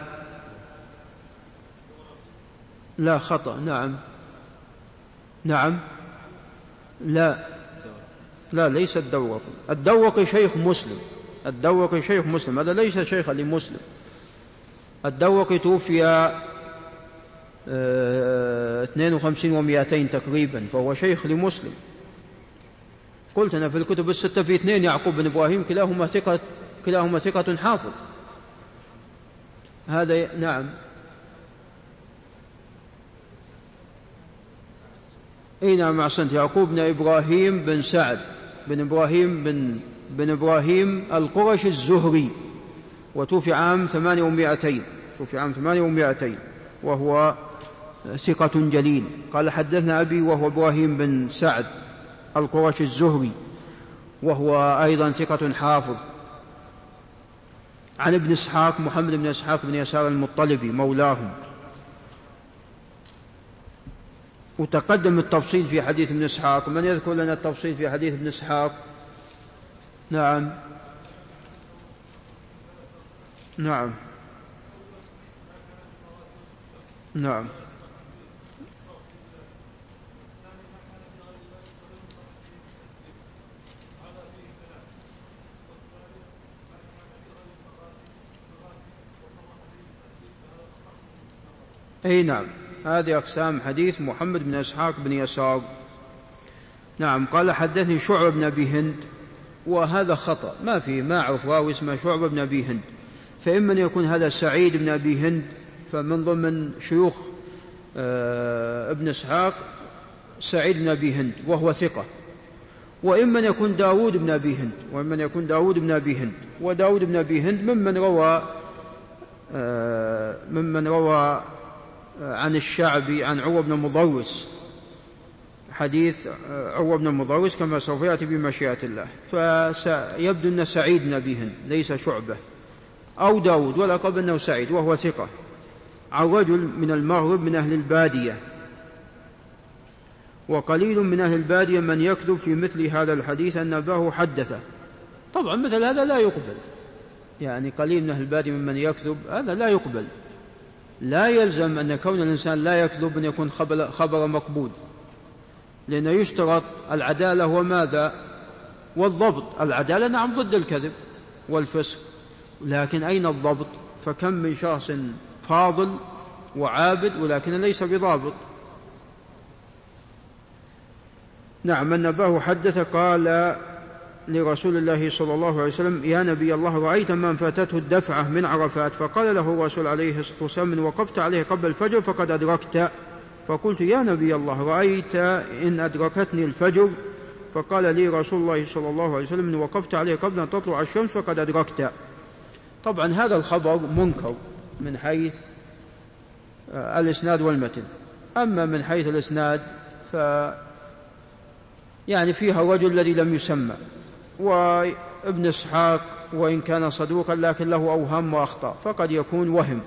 A: لا، خطأ. نعم نعم لا لا ليس الدورقي. الدورقي شيخ مسلم. الدورقي شيخ مسلم، هذا ليس شيخا لمسلم. الدورقي توفي اه اثنين وخمسين ومائتين تقريبا، فهو شيخ لمسلم. قلت أنا في الكتب الستة في اثنين يعقوب بن إبراهيم، كلاهما ثقة كلاهما ثقة حافظ. هذا نعم. اي نعم أحسنت. يعقوب بن إبراهيم بن سعد بن إبراهيم بن, بن إبراهيم القرشي الزهري، وتوفي عام ثمانية ومائتين توفي عام ثمانية ومائتين وهو ثقة جليل. قال حدثنا أبي وهو إبراهيم بن سعد القرشي الزهري، وهو أيضا ثقة حافظ، عن ابن إسحاق محمد بن إسحاق بن يسار المطلبي مولاهم. وتقدم التفصيل في حديث ابن إسحاق. من يذكر لنا التفصيل في حديث ابن إسحاق؟ نعم نعم نعم أي نعم. هذه أقسام حديث محمد بن إسحاق بن يسار. نعم. قال حدثني شعبة بن أبي هند، وهذا خطأ، ما فيه، ما أعرف راوي اسمه شعبة بن أبي هند، فإما أن يكون هذا سعيد بن أبي هند، فمن ضمن شيوخ ابن إسحاق سعيد بن أبي هند وهو ثقة، وإما أن يكون داود بن أبي هند وإما أن يكون داود بن أبي هند وداود بن أبي هند ممن روى ممن روى عن الشعبي عن عروة بن مضرس، حديث عروة بن مضرس كما سوف يأتي بمشيئة الله. فيبدو أن سعيد بن أبي هند ليس شعبة أو داود، ولا قبل أنه سعيد، وهو ثقة، عن رجل من المغرب من أهل البادية. وقليل من أهل البادية من يكذب في مثل هذا الحديث أن أباه حدثه. طبعا مثل هذا لا يقبل، يعني قليل من أهل البادية ممن يكذب، هذا لا يقبل. لا يلزم أن كون الإنسان لا يكذب أن يكون خبر مقبول، لأنه يشترط العدالة وماذا؟ والضبط. العدالة نعم ضد الكذب والفسق، لكن أين الضبط؟ فكم من شخص فاضل وعابد ولكن ليس بضابط. نعم. أن أباه حدث قال لرسول الله صلى الله عليه وسلم: يا نبي الله، رأيت من فاتته الدفعة من عرفات؟ فقال له الرسول عليه الصلاة والسلام: من وقفت عليه قبل الفجر فقد أدركت. فقلت: يا نبي الله، رأيت إن أدركتني الفجر؟ فقال لي رسول الله صلى الله عليه وسلم: من وقفت عليه قبل أن تطلع الشمس فقد أدركت. طبعا هذا الخبر منكر من حيث الإسناد والمتن. أما من حيث الإسناد ف يعني فيها الرجل الذي لم يسمى، وابن إسحاق وإن كان صدوقا لكن له أوهام وأخطاء، فقد يكون وهم،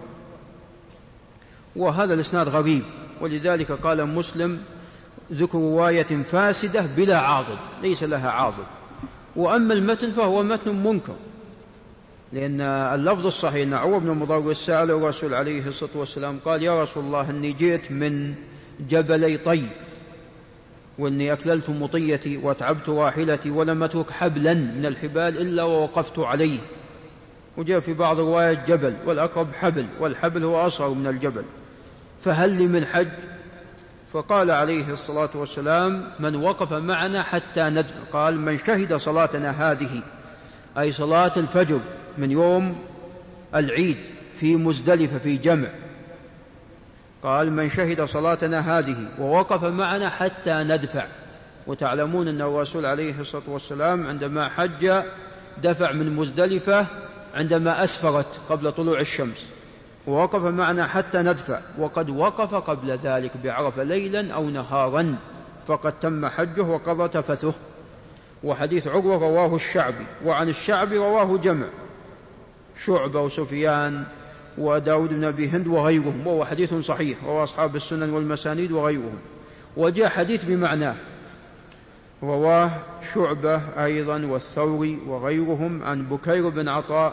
A: وهذا الإسناد غريب. ولذلك قال مسلم: ذكر رواية فاسدة بلا عاضد، ليس لها عاضد. وأما المتن فهو متن منكر، لأن اللفظ الصحيح أن عروة بن مضرس سأل الرسول عليه الصلاة والسلام قال: يا رسول الله، إني جئت من جبلي طي، وإني أكللت مطيتي وأتعبت راحلتي ولم أترك حبلا من الحبال إلا ووقفت عليه. وجاء في بعض الروايات جبل، والأقرب حبل، والحبل هو أصغر من الجبل، فهل لي من حج؟ فقال عليه الصلاة والسلام: من وقف معنا حتى ندفع. قال: من شهد صلاتنا هذه، أي صلاة الفجر من يوم العيد في مزدلفة في جمع. قال: من شهد صلاتنا هذه ووقف معنا حتى ندفع. وتعلمون أن الرسول عليه الصلاة والسلام عندما حج دفع من مزدلفة عندما أسفرت قبل طلوع الشمس، ووقف معنا حتى ندفع، وقد وقف قبل ذلك بعرفة ليلا أو نهارا، فقد تم حجه وقضى تفثه. وحديث عروة رواه الشعبي، وعن الشعبي رواه جمع: شعبة وسفيان وداود بن أبي هند وغيرهم، وهو حديث صحيح، وهو أصحاب السنن والمسانيد وغيرهم. وجاء حديث بمعناه رواه شعبة أيضا والثوري وغيرهم عن بكير بن عطاء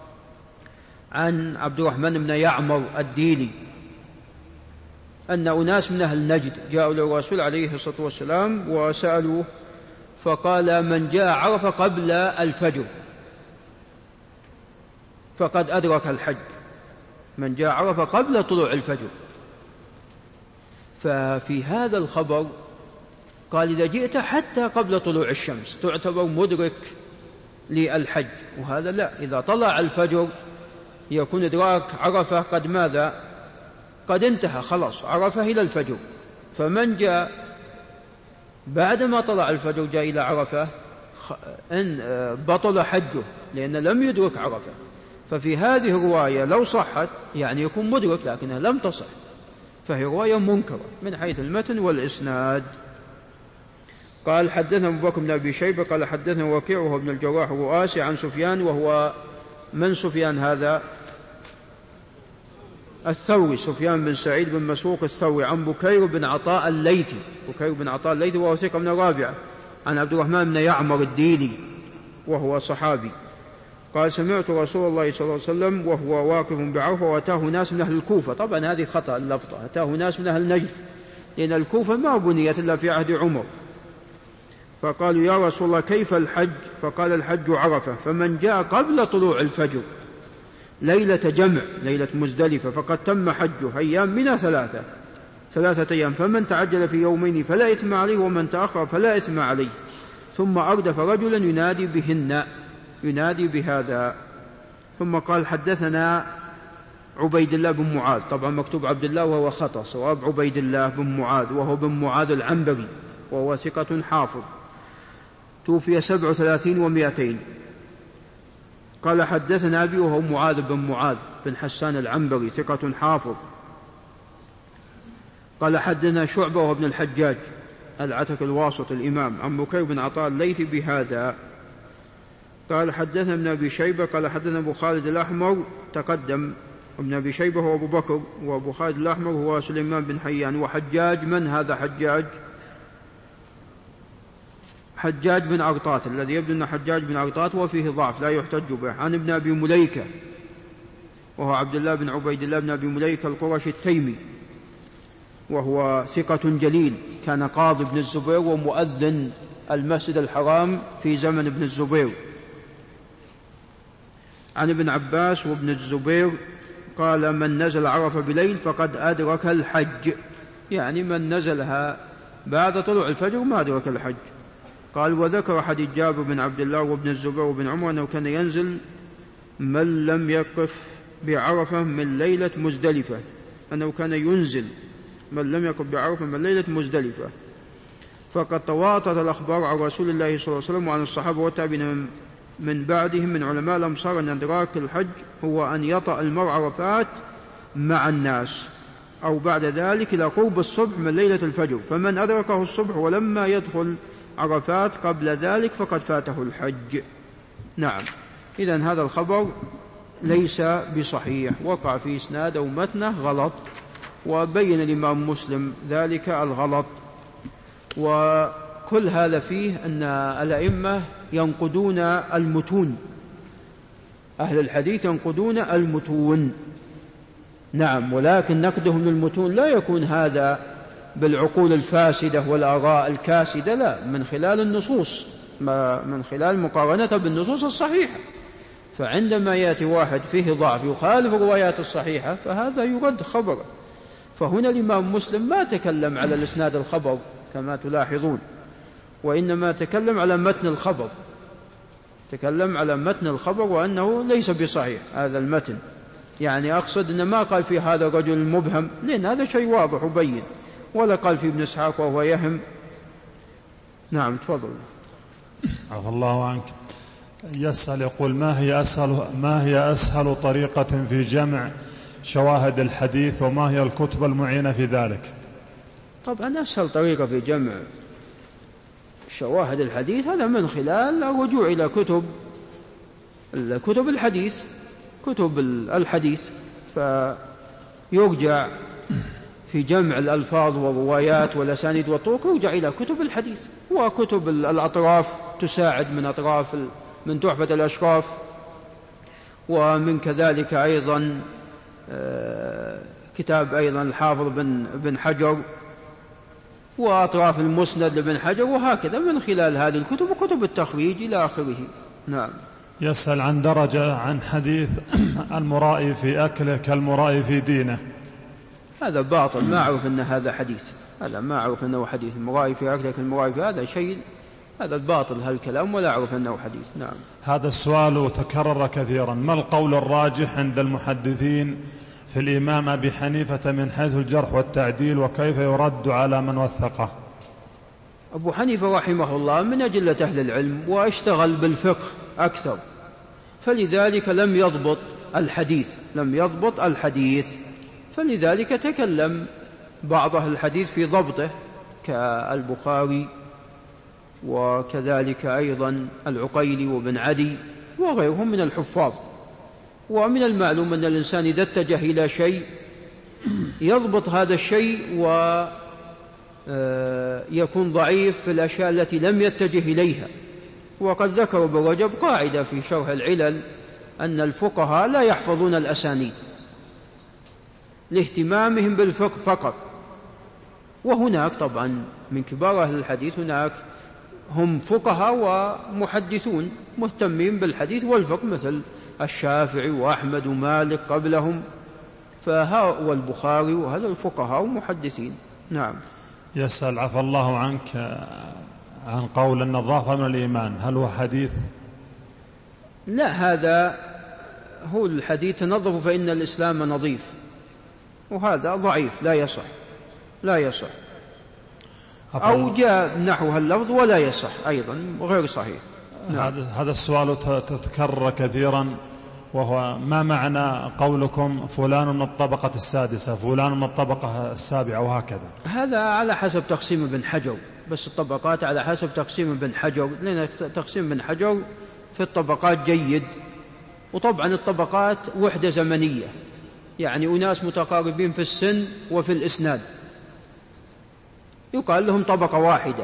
A: عن عبد الرحمن بن يعمر الديلي أن أناس من أهل نجد جاءوا للرسول عليه الصلاة والسلام وسألوه، فقال: من جاء عرفة قبل الفجر فقد أدرك الحج. من جاء عرفة قبل طلوع الفجر. ففي هذا الخبر قال: إذا جئت حتى قبل طلوع الشمس تعتبر مدرك للحج. وهذا لا، إذا طلع الفجر يكون إدراك عرفة قد ماذا؟ قد انتهى، خلاص عرفة إلى الفجر. فمن جاء بعدما طلع الفجر جاء إلى عرفة إن بطل حجه لأنه لم يدرك عرفة. ففي هذه الرواية لو صحت يعني يكون مدرك، لكنها لم تصح، فهي رواية منكرة من حيث المتن والإسناد. قال: حدثنا أبو بكر بن أبي شيبة قال حدثنا وكيع وهو ابن الجراح الرؤاسي عن سفيان، وهو من سفيان هذا؟ الثوري، سفيان بن سعيد بن مسروق الثوري، عن بكير بن عطاء الليثي، بكير بن عطاء الليثي وهو ثقة من الرابعة، عن عبد الرحمن بن يعمر الديلي وهو صحابي. قال: سمعت رسول الله صلى الله عليه وسلم وهو واقف بعرفة وأتاه ناس من أهل الكوفة. طبعا هذه خطأ اللفظة، أتاه ناس من أهل نجد، لأن الكوفة ما بنيت إلا في عهد عمر. فقالوا: يا رسول الله كيف الحج؟ فقال: الحج عرفة، فمن جاء قبل طلوع الفجر ليلة جمع، ليلة مزدلفة، فقد تم حجه. أيام منها ثلاثة ثلاثة أيام، فمن تعجل في يومين فلا إثم عليه، ومن تأخر فلا إثم عليه. ثم أردف رجلا ينادي بهن، ينادي بهذا. ثم قال: حدثنا عبيد الله بن معاذ، طبعا مكتوب عبد الله وهو خطأ، صواب عبيد الله بن معاذ، وهو بن معاذ العنبري، وهو ثقة حافظ، توفي سبع وثلاثين ومائتين. قال: حدثنا أبي وهو معاذ بن معاذ بن حسان العنبري، ثقة حافظ. قال: حدثنا شعبة وهو ابن الحجاج العتك الواسط الإمام، عن بكير بن عطاء الليثي بهذا. قال: حدثنا ابن أبي شيبة قال حدثنا أبو خالد الأحمر، تقدم ابن أبي شيبة هو أبو بكر، وأبو خالد الأحمر هو سليمان بن حيان. وحجاج، من هذا حجاج؟ حجاج بن أرطاط، الذي يبدو أن حجاج بن أرطاط وفيه ضعف لا يحتج به. عن ابن أبي مليكة وهو عبد الله بن عبيد الله بن أبي مليكة القرشي التيمي، وهو ثقة جليل، كان قاضي ابن الزبير ومؤذن المسجد الحرام في زمن ابن الزبير. عن ابن عباس وابن الزبير قال: من نزل عرفة بليل فقد أدرك الحج، يعني من نزلها بعد طلوع الفجر ما أدرك الحج. قال: وذكر حديث جابر بن عبد الله وابن الزبير وابن عمر أنه كان ينزل من لم يقف بعرفة من ليلة مزدلفة، أنه كان ينزل من لم يقف بعرفة من ليلة مزدلفة. فقد تواترت الأخبار عن رسول الله صلى الله عليه وسلم وعن الصحابة والتابعين من بعدهم من علماء الأمصار أن إدراك الحج هو أن يطأ المرء عرفات مع الناس أو بعد ذلك إلى قرب الصبح من ليلة الفجر، فمن أدركه الصبح ولما يدخل عرفات قبل ذلك فقد فاته الحج. نعم، إذن هذا الخبر ليس بصحيح، وقع في إسناد أو متنه غلط، وبين الإمام مسلم ذلك الغلط. وكل هذا فيه أن الأئمة ينقدون المتون، أهل الحديث ينقدون المتون. نعم، ولكن نقدهم للمتون لا يكون هذا بالعقول الفاسدة والآراء الكاسدة، لا، من خلال النصوص، من خلال مقارنة بالنصوص الصحيحة. فعندما يأتي واحد فيه ضعف يخالف الروايات الصحيحة فهذا يرد خبره. فهنا الإمام مسلم ما تكلم على الإسناد الخبر كما تلاحظون، وإنما تكلم على متن الخبر، تكلم على متن الخبر وأنه ليس بصحيح هذا المتن. يعني أقصد أنه ما قال في هذا الرجل المبهم، لأن هذا شيء واضح وبين، ولا قال في ابن إسحاق وهو يهم. نعم، تفضل.
B: عفى الله عنك. يسأل يقول: ما هي أسهل ما هي أسهل طريقة في جمع شواهد الحديث، وما هي الكتب المعينة في ذلك؟
A: طبعا أسهل طريقة في جمع شواهد الحديث هذا من خلال الرجوع إلى كتب كتب الحديث كتب الحديث فيرجع في جمع الألفاظ والروايات والأسانيد والطرق يرجع إلى كتب الحديث، وكتب الأطراف تساعد من أطراف من تحفة الأشراف، ومن كذلك أيضا كتاب أيضا الحافظ بن, بن حجر، وأطراف المسند لبن حجر، وهكذا من خلال هذه الكتب وكتب التخريج إلى آخره. نعم.
B: يسأل عن درجة عن حديث المرائي في أكله كالمرائي في دينه.
A: هذا باطل، ما أعرف أن هذا حديث، هذا ما أعرف أنه حديث. المرائي في أكله كالمرائي في، هذا شيء، هذا الباطل هالكلام، ولا أعرف أنه حديث. نعم.
B: هذا السؤال تكرر كثيرا: ما القول الراجح عند المحدثين في الإمام أبي حنيفة من حيث الجرح والتعديل، وكيف يرد على من وثقه؟
A: أبو حنيفة رحمه الله من أجلة أهل العلم، واشتغل بالفقه أكثر، فلذلك لم يضبط الحديث لم يضبط الحديث فلذلك تكلم بعض أهل الحديث في ضبطه كالبخاري، وكذلك أيضا العقيلي وابن عدي وغيرهم من الحفاظ. ومن المعلوم أن الإنسان إذا اتجه إلى شيء يضبط هذا الشيء ويكون ضعيف في الأشياء التي لم يتجه إليها. وقد ذكر ابن رجب قاعدة في شرح العلل أن الفقهاء لا يحفظون الأسانيد لاهتمامهم بالفقه فقط، وهناك طبعا من كبار أهل الحديث هناك هم فقهاء ومحدثون مهتمين بالحديث والفقه، مثل الشافعي وأحمد ومالك قبلهم، فهؤلاء البخاري وهذا الفقهاء ومحدثين. نعم.
B: يسأل عفى الله عنك عن قول النظافة من الإيمان، هل هو حديث؟
A: لا، هذا هو الحديث تنظفوا فإن الإسلام نظيف، وهذا ضعيف لا يصح لا يصح أو جاء نحو اللفظ ولا يصح أيضا غير صحيح.
B: نعم. هذا السؤال تتكرر كثيرا، وهو: ما معنى قولكم فلان من الطبقة السادسة، فلان من الطبقة السابعة، وهكذا؟
A: هذا على حسب تقسيم ابن حجر، بس الطبقات على حسب تقسيم ابن حجر، لأن تقسيم ابن حجر في الطبقات جيد. وطبعا الطبقات وحدة زمنية، يعني أناس متقاربين في السن وفي الإسناد يقال لهم طبقة واحدة.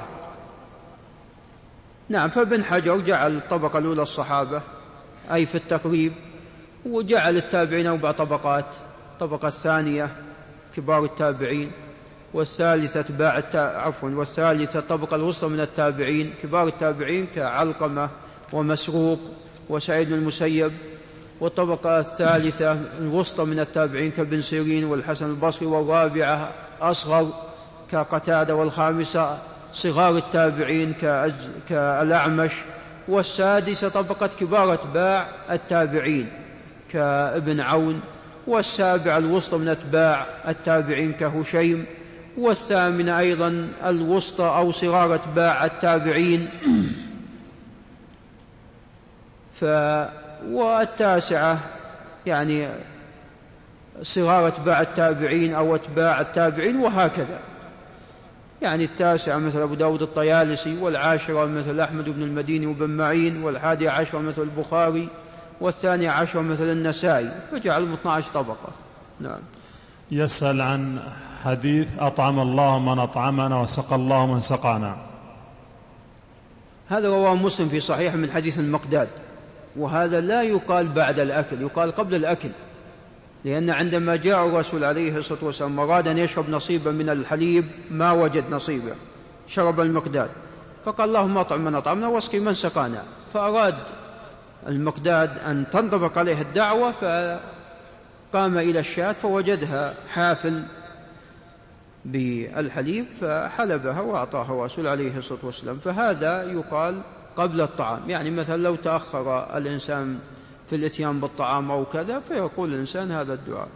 A: نعم. فابن حجر جعل الطبقة الأولى الصحابة أي في التقريب، وجعل التابعين أربع طبقات: الطبقة الثانية كبار التابعين، والثالثة تباع عفوا والثالثة الطبقة الوسطى من التابعين كبار التابعين كعلقمة ومسروق وسعيد بن المسيب، والطبقة الثالثة الوسطى من التابعين كابن سيرين والحسن البصري، والرابعة أصغر كقتادة، والخامسة صغار التابعين كالأعمش، والسادسة طبقة كبار أتباع التابعين كابن عون، والسابعة الوسطى من أتباع التابعين كهشيم، والثامنة أيضا الوسطى أو صغار أتباع التابعين ف والتاسعة يعني صغار أتباع التابعين أو أتباع التابعين، وهكذا. يعني التاسعة مثل أبو داود الطيالسي، والعاشرة مثل أحمد بن المديني وبن معين، والحادي عشر مثل البخاري، والثاني عشر مثل النسائي، فجعلهم اثنتا عشرة طبقة. نعم.
B: يسأل عن حديث: أطعم الله من أطعمنا وسقى الله من سقانا.
A: هذا رواه مسلم في صحيح من حديث المقداد، وهذا لا يقال بعد الأكل، يقال قبل الأكل، لأن عندما جاء الرسول عليه الصلاة والسلام أراد أن يشرب نصيبا من الحليب ما وجد نصيبا، شرب المقداد، فقال: اللهم أطعم من أطعمنا واسقي من سقانا. فأراد المقداد أن تنطبق عليه الدعوة، فقام إلى الشاة فوجدها حافل بالحليب فحلبها وأعطاها الرسول عليه الصلاة والسلام. فهذا يقال قبل الطعام، يعني مثلا لو تأخر الإنسان في الاتيان بالطعام أو كذا فيقول الإنسان هذا الدعاء.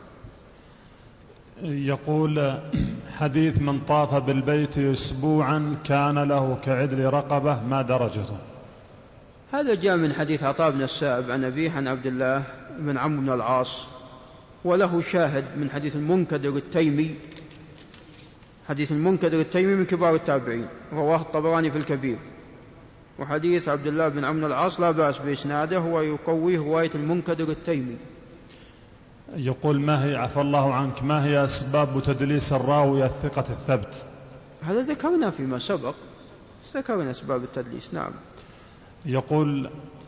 B: يقول: حديث: من طاف بالبيت أسبوعا كان له كعدل رقبة، ما درجته؟
A: هذا جاء من حديث عطاء بن السائب عن أبيه عن عبد الله بن عمرو بن العاص، وله شاهد من حديث المنكدر التيمي. حديث المنكدر التيمي من كبار التابعين، رواه الطبراني في الكبير. وحديث عبد الله بن عمرو بن العاص لا بأس بإسناده ويقويه رواية المنكدر التيمي.
B: يقول ما هي عفى الله عنك ما هي أسباب تدليس الراوي الثقة الثبت؟
A: هذا ذكرنا فيما سبق، ذكرنا أسباب التدليس. نعم.
B: يقول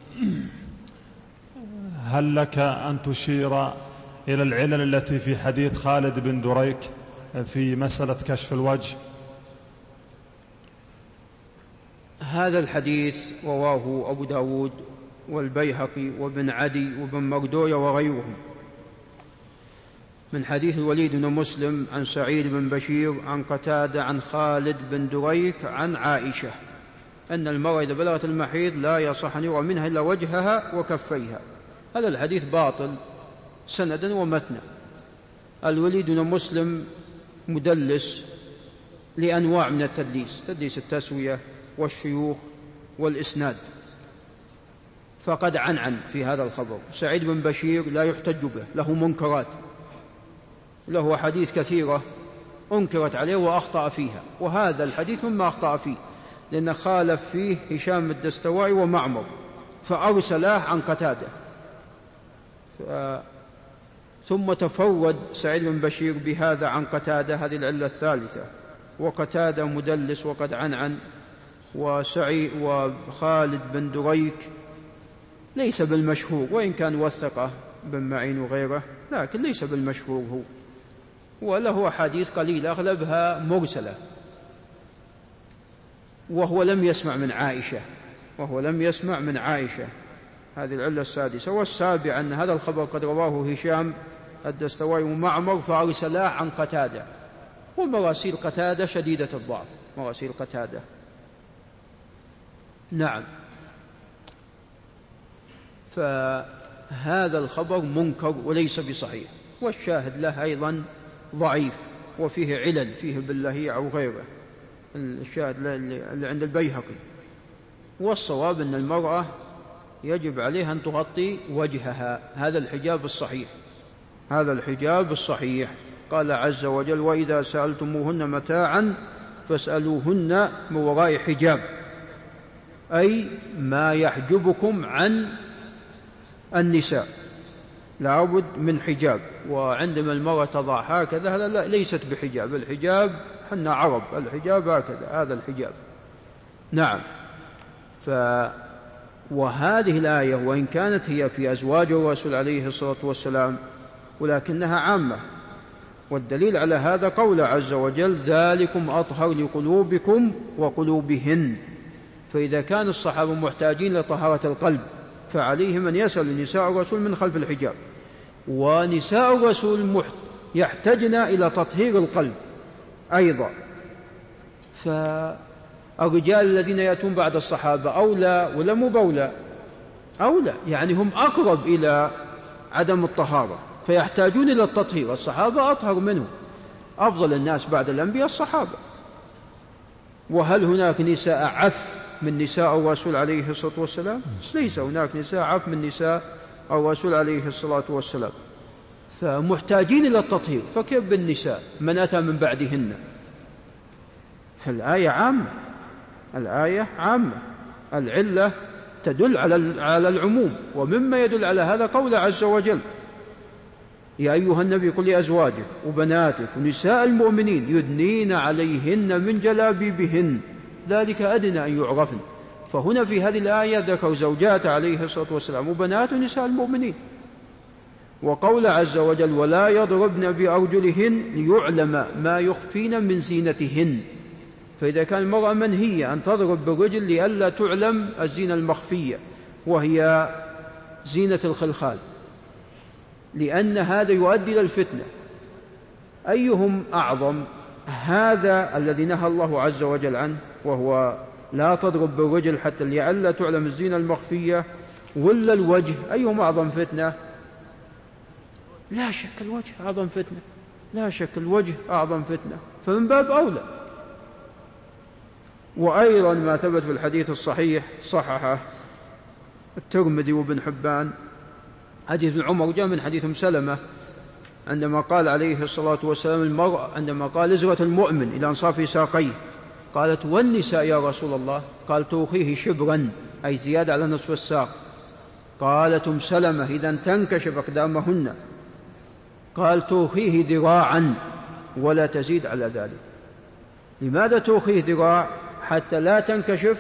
B: هل لك أن تشير إلى العلل التي في حديث خالد بن دريك في مسألة كشف الوجه؟
A: هذا الحديث رواه أبو داود والبيهقي وابن عدي وابن مردوية وغيرهم من حديث الوليد بن مسلم عن سعيد بن بشير عن قتادة عن خالد بن دريك عن عائشة أن المرأة إذا بلغت المحيض لا يصح أن يرى منها إلا وجهها وكفيها. هذا الحديث باطل سندا ومتنا. الوليد بن مسلم مدلس لأنواع من التدليس، تدليس التسوية والشيوخ والإسناد، فقد عنعن في هذا الخبر. سعيد بن بشير لا يحتج به، له منكرات، له حديث كثيرة أنكرت عليه وأخطأ فيها، وهذا الحديث مما أخطأ فيه لأن خالف فيه هشام الدستوائي ومعمر فأرسلاه عن قتادة. ف... ثم تفرد سعيد بن بشير بهذا عن قتادة، هذه العلة الثالثة. وقتادة مدلس وقد عنعن، وسعيد وخالد بن دريك ليس بالمشهور، وإن كان وثقه بن معين وغيره لكن ليس بالمشهور هو، وله أحاديث قليلة أغلبها مرسلة، وهو لم يسمع من عائشة وهو لم يسمع من عائشة هذه العلة السادسة. والسابعة أن هذا الخبر قد رواه هشام الدستوائي ومعمر فأرسلاه عن قتادة، ومراسيل قتادة شديدة الضعف، مراسيل قتادة. نعم. فهذا الخبر منكر وليس بصحيح، والشاهد له أيضا ضعيف وفيه علل، فيه باللهيع أو غيره، الشاهد اللي عند البيهقي. والصواب أن المرأة يجب عليها أن تغطي وجهها، هذا الحجاب الصحيح، هذا الحجاب الصحيح. قال عز وجل وإذا سألتموهن متاعا فاسألوهن من وراء حجاب، أي ما يحجبكم عن النساء لابد من حجاب. وعندما المرأة تضع هكذا هذا لا ليست بحجاب، الحجاب حنا عرب، الحجاب هكذا، هذا الحجاب. نعم. ف وهذه الآية وإن كانت هي في أزواج الرسول عليه الصلاة والسلام ولكنها عامة، والدليل على هذا قول عز وجل ذلكم أطهر لقلوبكم وقلوبهن. فإذا كان الصحابة محتاجين لطهارة القلب فعليهم أن يسأل نساء الرسول من خلف الحجاب، ونساء الرسول يحتاجن إلى تطهير القلب أيضا. فالرجال الذين يأتون بعد الصحابة أولى ولا مو بأولى؟ أولى، يعني هم أقرب إلى عدم الطهارة فيحتاجون إلى التطهير. الصحابة أطهر منهم، أفضل الناس بعد الأنبياء الصحابة. وهل هناك نساء عف من نساء الرسول عليه الصلاة والسلام؟ ليس هناك نساء عف من نساء الرسول عليه الصلاة والسلام، فمحتاجين إلى التطهير، فكيف بالنساء من أتى من بعدهن؟ فالآية عامة، الآية عامة، العلة تدل على العموم. ومما يدل على هذا قول عز وجل يا أيها النبي قل لأزواجك وبناتك ونساء المؤمنين يدنين عليهن من جلابيبهن ذلك أدنى أن يعرفن. فهنا في هذه الآية ذكر زوجات عليه الصلاة والسلام وبنات نساء المؤمنين. وقول عز وجل ولا يضربن بأرجلهن ليعلم ما يخفين من زينتهن. فإذا كان المرأة منهية أن تضرب بالرجل لئلا تعلم الزينة المخفية وهي زينة الخلخال، لأن هذا يؤدي إلى الفتنة. أيهم أعظم، هذا الذي نهى الله عز وجل عنه وهو لا تضرب بالرجل حتى لئلا تعلم الزينة المخفية، ولا الوجه؟ أيهم أعظم فتنة؟ لا شك الوجه أعظم فتنة، لا شك الوجه أعظم فتنة، فمن باب أولى. وأيضا ما ثبت في الحديث الصحيح صححه الترمذي وابن حبان، حديث ابن عمر جاء من حديث أم سلمة عندما قال عليه الصلاة والسلام المرأة عندما قال ازرة المؤمن إلى أنصاف ساقيه، قالت والنساء يا رسول الله؟ قال توخيه شبرا أي زيادة على نصف الساق. قالت أم سلمة إذا تنكشف أقدامهن قال توخيه ذراعا ولا تزيد على ذلك. لماذا توخيه ذراع؟ حتى لا تنكشف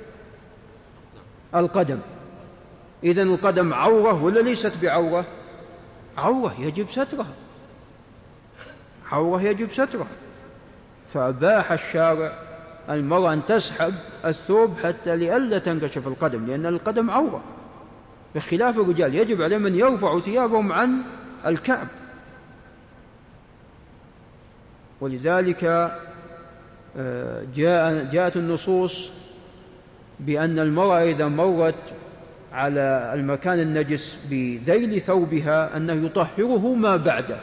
A: القدم. إذن القدم عورة ولا ليست بعورة؟ عورة يجب سترها، عورة يجب سترها. فأباح الشارع المرأة أن تسحب الثوب حتى لئلا تنكشف القدم، لأن القدم عورة، بخلاف الرجال يجب عليهم أن يرفعوا ثيابهم عن الكعب. ولذلك جاء جاءت النصوص بأن المرأة إذا مرت على المكان النجس بذيل ثوبها أنه يطهره ما بعده،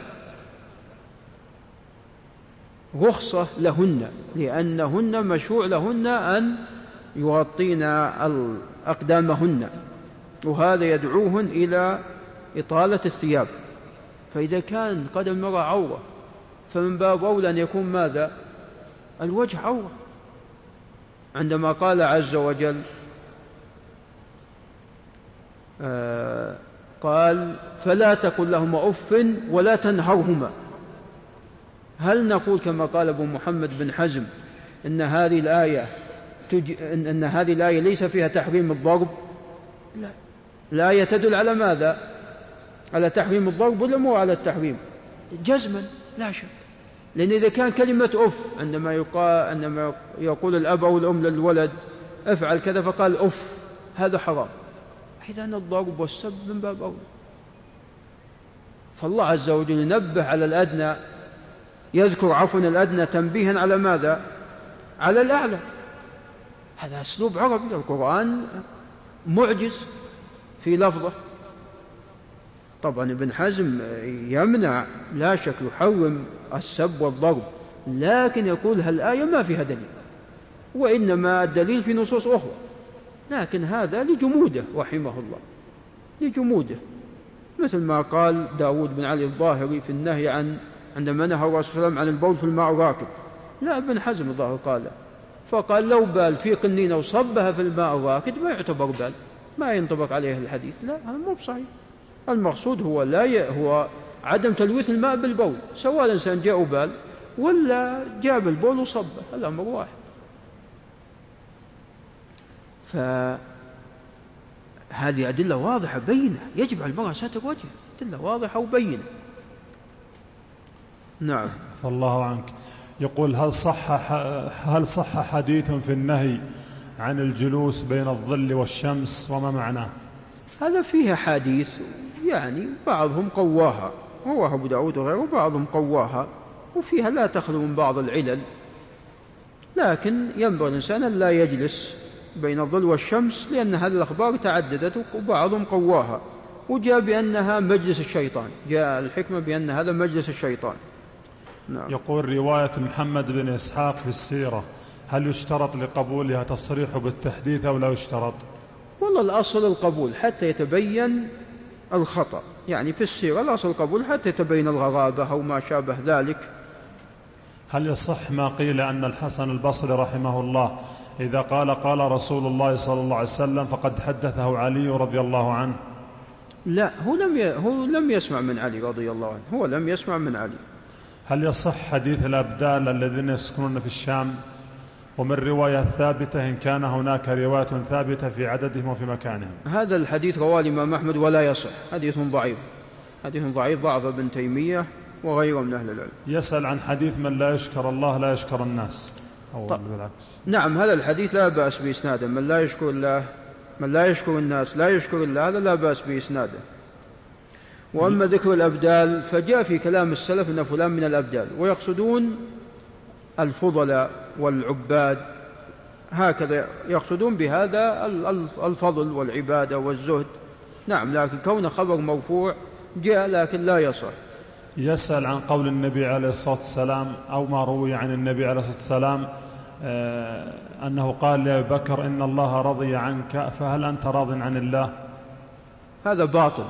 A: رخصة لهن، لأنهن مشروع لهن أن يغطين أقدامهن، وهذا يدعوهن إلى إطالة الثياب. فإذا كان قدم المرأة عورة فمن باب أولى أن يكون ماذا؟ الوجه عورة. عندما قال عز وجل آه قال فلا تقل لهما أف ولا تنهرهما، هل نقول كما قال أبو محمد بن حزم إن هذه الآية تج... إن هذه الآية ليس فيها تحريم الضرب؟ لا، الآية تدل على ماذا؟ على تحريم الضرب ولا مو على التحريم؟ جزما لا شك. لأن إذا كان كلمة أف عندما يقال عندما يقول الأب أو الأم للولد افعل كذا فقال أف، هذا حرام. إذن الضرب والسب من باب أولى. فالله عز وجل ينبه على الأدنى، يذكر عفوا الأدنى تنبيها على ماذا؟ على الأعلى. هذا أسلوب عربي، القرآن معجز في لفظه. طبعا ابن حزم يمنع لا شك، يحرم السب والضرب، لكن يقول هالآية ما فيها دليل، وإنما الدليل في نصوص أخرى، لكن هذا لجموده رحمه الله، لجموده. مثل ما قال داود بن علي الظاهري في النهي عن عندما نهى الرسول صلى الله عليه وسلم عن البول في الماء الراكد، لا ابن حزم الظاهر قال فقال لو بال في قنينة وصبها في الماء الراكد ما يعتبر بال، ما ينطبق عليه الحديث. لا، هذا مو بصحيح. المقصود هو لا ي... هو عدم تلويث الماء بالبول، سواء الإنسان جاء بال ولا جاب البول وصبه، الأمر واحد. فهذه أدلة واضحة بينة، يجب على المرأة ستر وجه، أدلة واضحة وبينة. نعم.
B: فالله عنك. يقول هل صح هل صح حديث في النهي عن الجلوس بين الظل والشمس وما معناه؟
A: هذا فيه حديث يعني بعضهم قواها، رواه أبو داود وغيره، بعضهم قواها، وفيها لا تخلو من بعض العلل، لكن ينبغي الإنسان أن لا يجلس بين الظل والشمس، لأن هذه الأخبار تعددت وبعضهم قواها، وجاء بأنها مجلس الشيطان، جاء الحكمة بأن هذا مجلس الشيطان. نعم.
B: يقول رواية محمد بن إسحاق في السيرة هل يشترط لقبولها تصريح بالتحديث أو لا يشترط؟
A: والله الأصل القبول حتى يتبين الخطأ، يعني في السيرة الأصل القبول حتى يتبين الغرابة أو ما شابه ذلك.
B: هل يصح ما قيل أن الحسن البصري رحمه الله إذا قال قال رسول الله صلى الله عليه وسلم فقد حدثه علي رضي الله عنه؟
A: لا، هو لم ي... هو لم يسمع من علي رضي الله عنه، هو لم يسمع من علي.
B: هل يصح حديث الأبدال الذين يسكنون في الشام؟ ومن رواية ثابتة إن كان هناك رواية ثابتة في عددهم وفي مكانهم؟
A: هذا الحديث رواه الإمام أحمد ولا يصح، حديث ضعيف، حديث ضعيف ضعف ابن تيمية وغيره من أهل العلم.
B: يسأل عن حديث من لا يشكر الله لا يشكر الناس، أو
A: طب
B: بالعكس.
A: نعم، هذا الحديث لا بأس بإسناده، من لا يشكر الله من لا يشكر الناس لا يشكر الله، هذا لا بأس بإسناده. وأما ذكر الأبدال فجاء في كلام السلف أن فلان من الأبدال، ويقصدون الفضلاء والعباد، هكذا يقصدون بهذا الفضل والعبادة والزهد. نعم، لكن كون خبر مرفوع جاء لكن لا يصح.
B: يسأل عن قول النبي عليه الصلاة والسلام أو ما روي عن النبي عليه الصلاة والسلام آه أنه قال لأبي بكر إن الله رضي عنك فهل أنت راض عن الله؟
A: هذا باطل.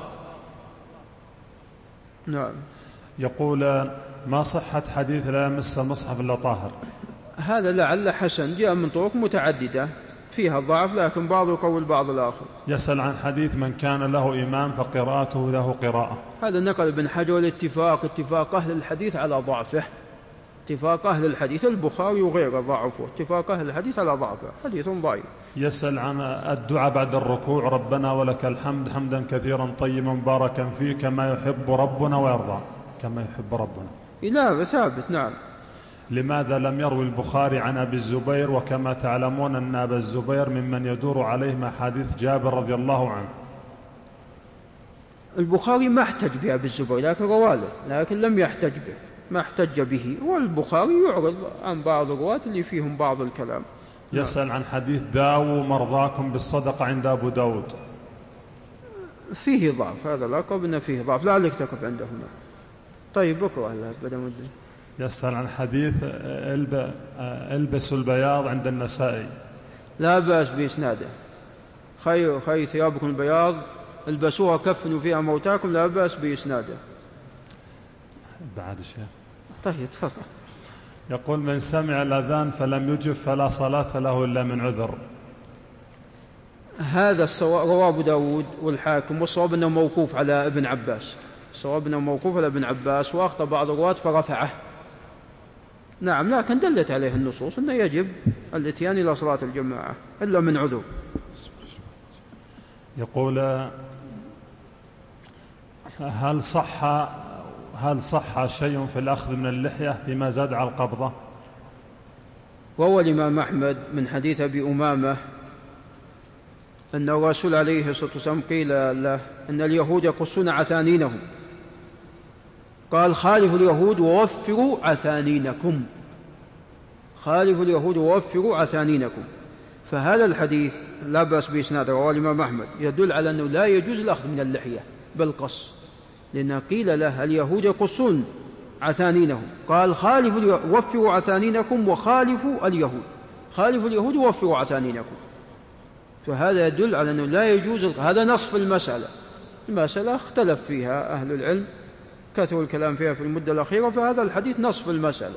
A: نعم.
B: يقول ما صحة حديث لا يمس المصحف إلا طاهر؟
A: هذا لعل حسن، جاء من طرق متعددة، فيها ضعف، لكن بعض يقول بعض الآخر.
B: يسأل عن حديث من كان له إمام فقراءته له قراءة.
A: هذا نقل ابن حجر الاتفاق، اتفاق أهل الحديث على ضعفه، اتفاق أهل الحديث البخاري وغيره ضعفه، اتفاق أهل الحديث على ضعفه، حديث ضعيف.
B: يسأل عن الدعاء بعد الركوع ربنا ولك الحمد حمدا كثيرا طيبا مباركا فيه كما يحب ربنا ويرضى، كما يحب ربنا.
A: لا ثابت. نعم.
B: لماذا لم يروي البخاري عن أبي الزبير؟ وكما تعلمون أن أبا الزبير ممن يدور عليهم أحاديث جابر رضي الله عنه.
A: البخاري ما احتج بأبي الزبير، لكن رواله، لكن لم يحتج به، ما احتج به. والبخاري يعرض عن بعض الرواة اللي فيهم بعض الكلام.
B: يسأل عن حديث داووا مرضاكم بالصدقة عند أبو داود.
A: فيه ضعف، هذا لقب إنه فيه ضعف، لعلك تقف عندهما. طيب بكرة الله بدأ مدة.
B: يسأل عن حديث البسوا البياض عند النسائي.
A: لا بأس بإسناده. خير خير ثيابكم البياض البسوها كفنوا فيها موتاكم، لا بأس بإسناده.
B: بعد الشيخ.
A: طيب تفضل.
B: يقول من سمع الأذان فلم يجب فلا صلاة له إلا من عذر.
A: هذا رواه أبو داود والحاكم، والصواب أنه موقوف على ابن عباس، الصواب أنه موقوف على ابن عباس، وأخطأ بعض الرواة فرفعه. نعم، لكن دلت عليه النصوص أنه يجب الاتيان إلى صلاة الجماعة إلا من عذر.
B: يقول هل صح هل صح شيء في الأخذ من اللحية فيما زاد على القبضة؟
A: وهو الإمام أحمد من حديث أبي أمامة أن الرسول عليه الصلاة والسلام قيل له أن اليهود يقصون عثانينهم، قال خالفوا اليهود ووفروا عثانينكم، خالفوا اليهود ووفروا عثانينكم. فهذا الحديث لا بأس بإسناده، رواه الإمام أحمد، يدل على أنه لا يجوز الأخذ من اللحية بالقص، لأن قيل له اليهود يقصون عثانينهم، قال خالفوا وفروا عثانينكم وخالفوا اليهود، خالفوا اليهود ووفروا عثانينكم. فهذا يدل على أنه لا يجوز. هذا نصف المسألة، المسألة اختلف فيها أهل العلم، كثر الكلام فيها في المدة الأخيرة، فهذا الحديث نصف المسألة.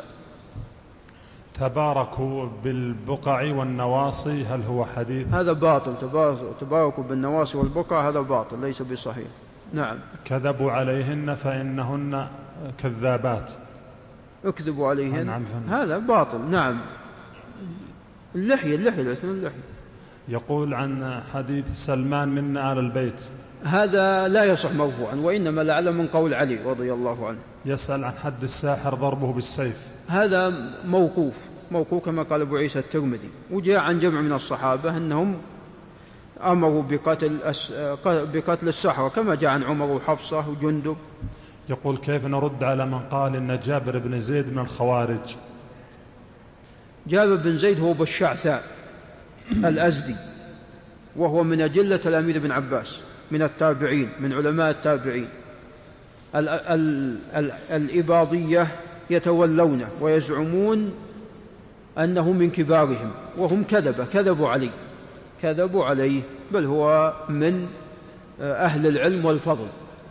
B: تباركوا بالبقع والنواصي، هل هو حديث؟
A: هذا باطل، تباركوا بالنواصي والبقع هذا باطل ليس بصحيح. نعم.
B: كذبوا عليهن فإنهن كذابات.
A: اكذبوا عليهن، نعم. هذا باطل. نعم. اللحية اللحية الاسم اللحية.
B: يقول عن حديث سلمان منا آل البيت،
A: هذا لا يصح مرفوعا، وإنما لعل من قول علي رضي الله عنه.
B: يسأل عن حد الساحر ضربه بالسيف،
A: هذا موقوف، موقوف كما قال أبو عيسى الترمذي، وجاء عن جمع من الصحابة أنهم أمروا بقتل, بقتل السحرة كما جاء عن عمر وحفصة وجندب.
B: يقول كيف نرد على من قال إن جابر بن زيد من الخوارج؟
A: جابر بن زيد هو بالشعثاء الأزدي، وهو من أجلة تلاميذ ابن عباس، من التابعين، من علماء التابعين. ال ال ال الإباضية يتولونه ويزعمون أنه من كبارهم، وهم كذبة، كذبوا عليه، كذبوا عليه، بل هو من أهل العلم والفضل،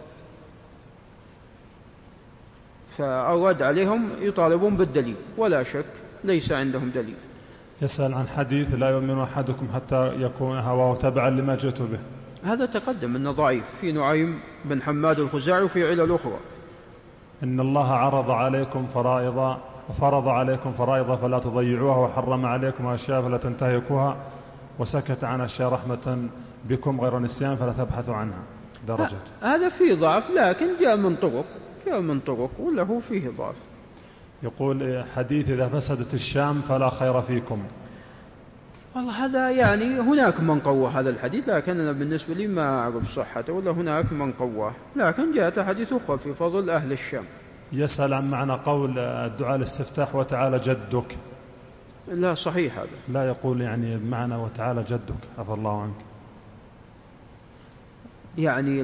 A: فأراد عليهم يطالبون بالدليل، ولا شك ليس عندهم دليل.
B: يسأل عن حديث لا يؤمن أحدكم حتى يكون هواه تبعا لما جئت به،
A: هذا تقدم أنه ضعيف، في نعيم بن حماد الخزاعي وفي علل أخرى.
B: إن الله عرض عليكم فرائض وفرض عليكم فرائض فلا تضيعوها، وحرم عليكم أشياء فلا تنتهكوها، وسكت عن أشياء رحمة بكم غير نسيان فلا تبحثوا عنها. درجة
A: هذا فيه ضعف، لكن جاء من طرق، جاء من طرق وله فيه ضعف.
B: يقول حديث إذا فسدت الشام فلا خير فيكم،
A: والله هذا يعني هناك من قوى هذا الحديث، لكن أنا بالنسبة لي ما أعرف صحته، ولا هناك من قواه، لكن جاءت حديث أخرى في فضل أهل الشام.
B: يسأل عن معنى قول الدعاء الاستفتاح وتعالى جدك.
A: لا صحيح هذا،
B: لا يقول يعني بمعنى وتعالى جدك عفى الله عنك،
A: يعني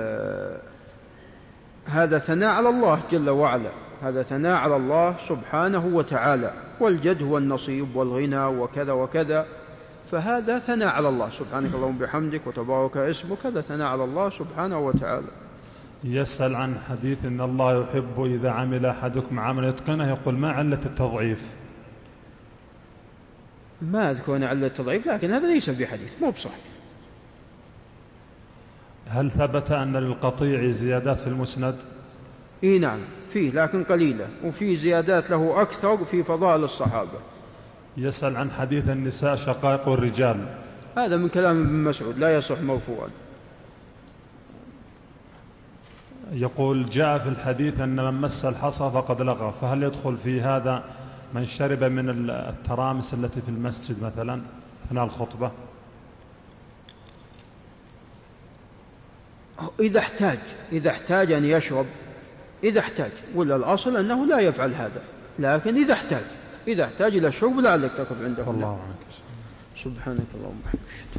A: هذا ثناء على الله جل وعلا، هذا ثناء على الله سبحانه وتعالى، والجد هو النصيب والغنى وكذا وكذا، فهذا ثناء على الله، سبحانك اللهم بحمدك وتبارك اسمك، هذا ثناء على الله سبحانه وتعالى.
B: يسأل عن حديث إن الله يحب إذا عمل أحدكم عملا يتقنه، يقول ما علة التضعيف؟
A: ما أذكر علة التضعيف، لكن هذا ليس بحديث، مو بصحيح.
B: هل ثبت أن للقطيع زيادات في المسند؟
A: إيه نعم فيه، لكن قليلة، وفي زيادات له أكثر في فضائل الصحابة.
B: يسأل عن حديث النساء شقائق الرجال.
A: هذا من كلام ابن مسعود، لا يصح مرفوعا.
B: يقول جاء في الحديث أن من مس الحصى فقد لغى، فهل يدخل في هذا من شرب من الترامس التي في المسجد مثلا أثناء الخطبة؟
A: إذا احتاج إذا احتاج أن يشرب، إذا احتاج، ولا الأصل أنه لا يفعل هذا، لكن إذا احتاج إذا احتاج إلى الشرب لعلك تقف عنده.
B: الله عنك.
A: سبحانك اللهم وبحمدك.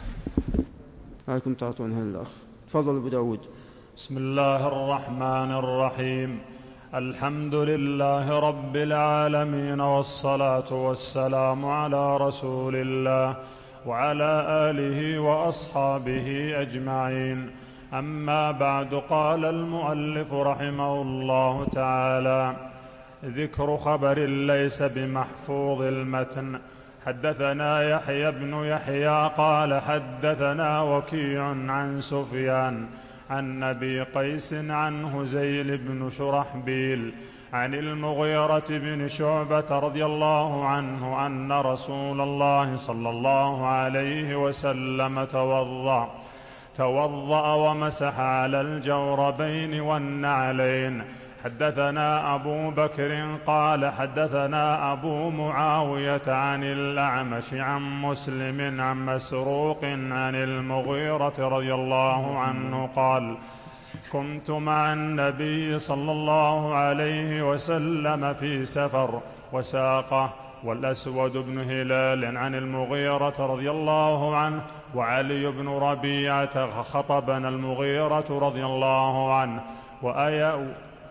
A: هاكم تعطون هذا الأخ. تفضل أبو داود.
B: بسم الله الرحمن الرحيم. الحمد لله رب العالمين، والصلاة والسلام على رسول الله وعلى آله وأصحابه أجمعين. أما بعد، قال المؤلف رحمه الله تعالى: ذكر خبر ليس بمحفوظ المتن. حدثنا يحيى بن يحيى قال حدثنا وكيع عن سفيان عن أبي قيس عن هزيل بن شرحبيل عن المغيرة بن شعبة رضي الله عنه أن رسول الله صلى الله عليه وسلم توضأ توضأ ومسح على الجوربين والنعلين. حدثنا أبو بكر قال حدثنا أبو معاوية عن الأعمش عن مسلم عن مسروق عن المغيرة رضي الله عنه قال: كنت مع النبي صلى الله عليه وسلم في سفر وساقه والأسود بن هلال عن المغيرة رضي الله عنه وعلي بن ربيعة خطبنا المغيرة رضي الله عنه وأيا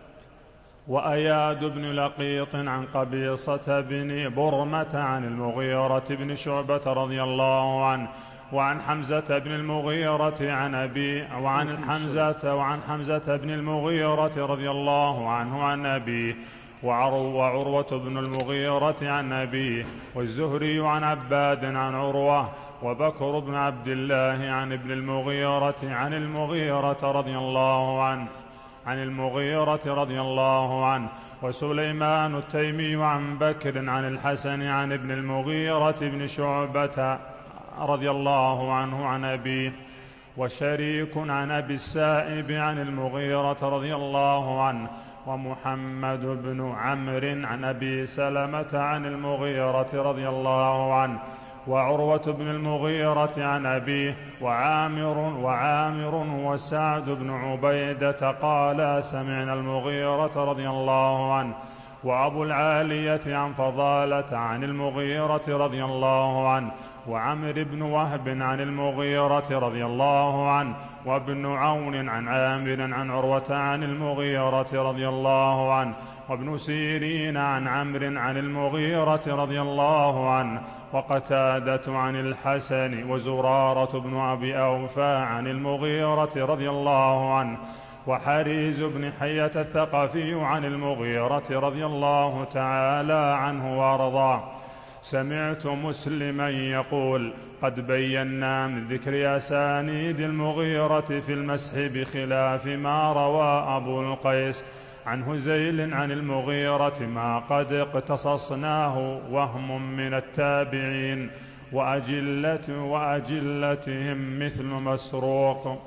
B: وأياد بن لقيط عن قبيصة بن برمة عن المغيرة بن شعبة رضي الله عنه وعن حمزة بن المغيرة عن أبي وعن حمزة وعن حمزة بن المغيرة رضي الله عنه عن أبيه وعروة بن المغيرة عن أبيه والزهري عن عباد عن عروة وبكر بن عبد الله عن ابن المغيرة عن المغيرة رضي الله عنه عن المغيرة رضي الله عنه وسليمان التيمي عن بكر عن الحسن عن ابن المغيرة بن شعبة رضي الله عنه عن أبيه وشريك عن أبي السائب عن المغيرة رضي الله عنه ومحمد بن عمرو عن أبي سلمة عن المغيرة رضي الله عنه وعروة بن المغيرة عن أبيه وعامر وعامر وسعد بن عبيدة قال سمعنا المغيرة رضي الله عنه وأبو العالية عن فضالة عن المغيرة رضي الله عنه وعمر بن وهب عن المغيرة رضي الله عنه وابن عون عن عامر عن عروة عن المغيرة رضي الله عنه وابن سيرين عن عمرو عن المغيرة رضي الله عنه وقتادة عن الحسن وزرارة بن أبي أوفى عن المغيرة رضي الله عنه وحريز بن حية الثقفي عن المغيرة رضي الله تعالى عنه وارضاه. سمعت مسلما يقول قد بينا من ذكر أسانيد المغيرة في المسح بخلاف ما روى أبو القيس عن هزيل عن المغيرة ما قد اقتصصناه وهم من التابعين وأجلة وأجلتهم مثل مسروق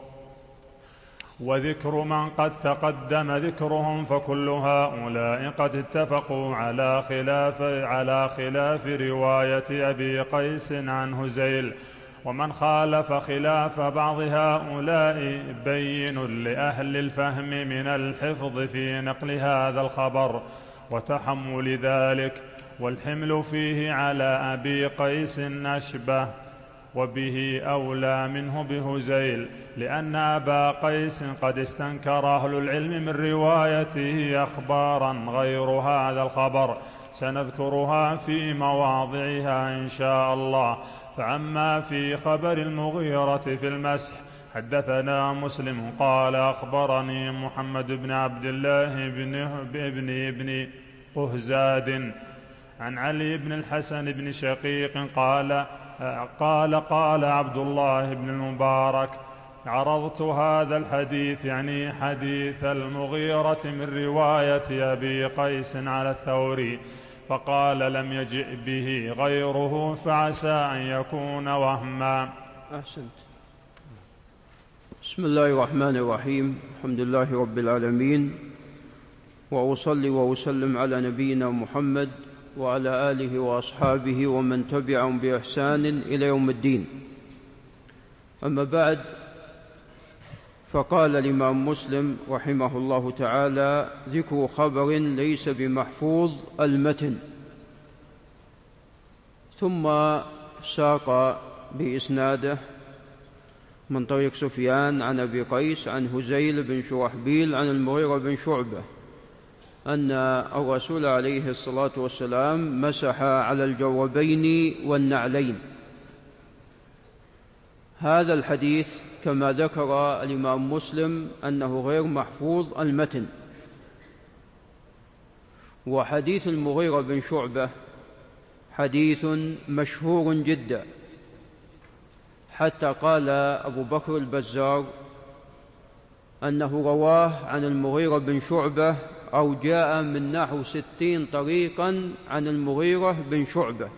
B: وذكر من قد تقدم ذكرهم فكل هؤلاء قد اتفقوا على خلاف على خلاف رواية أبي قيس عن هزيل ومن خالف خلاف بعض هؤلاء بين لأهل الفهم من الحفظ في نقل هذا الخبر وتحمل ذلك والحمل فيه على أبي قيس أشبه وبه أولى منه بهزيل لأن أبا قيس قد استنكر أهل العلم من روايته أخبارا غير هذا الخبر سنذكرها في مواضعها إن شاء الله. فأما في خبر المغيرة في المسح حدثنا مسلم قال أخبرني محمد بن عبد الله بن ابن ابن قهزاد عن علي بن الحسن بن شقيق قال قال قال عبد الله بن المبارك: عرضت هذا الحديث يعني حديث المغيرة من رواية أبي قيس على الثوري، فقال: لم يجئ به غيره فعسى أن يكون وهما.
A: أحسنت. بسم الله الرحمن الرحيم. الحمد لله رب العالمين، وأصلي وأسلم على نبينا محمد وعلى آله وأصحابه ومن تبعهم بإحسان إلى يوم الدين. أما بعد، فقال الإمام مسلم رحمه الله تعالى: ذكر خبر ليس بمحفوظ المتن. ثم ساق بإسناده من طريق سفيان عن أبي قيس عن هزيل بن شرحبيل عن المغيرة بن شعبة أن الرسول عليه الصلاة والسلام مسح على الجوربين والنعلين. هذا الحديث كما ذكر الإمام مسلم أنه غير محفوظ المتن. وحديث المغيرة بن شعبة حديث مشهور جدا، حتى قال أبو بكر البزار أنه رواه عن المغيرة بن شعبة أو جاء من نحو ستين طريقا عن المغيرة بن شعبة.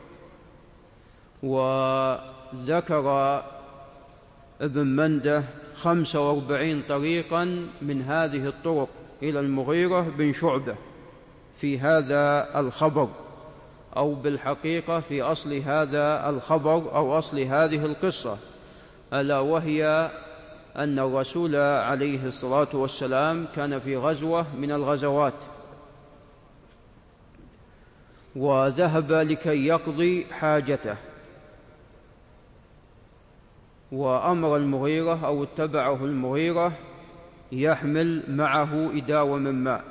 A: وذكر ابن منده خمسة واربعين طريقا من هذه الطرق إلى المغيرة بن شعبة في هذا الخبر، أو بالحقيقة في أصل هذا الخبر أو أصل هذه القصة، ألا وهي أن الرسول عليه الصلاة والسلام كان في غزوة من الغزوات، وذهب لكي يقضي حاجته، وأمر المغيرة أو اتبعه المغيرة يحمل معه إداوة من ماء.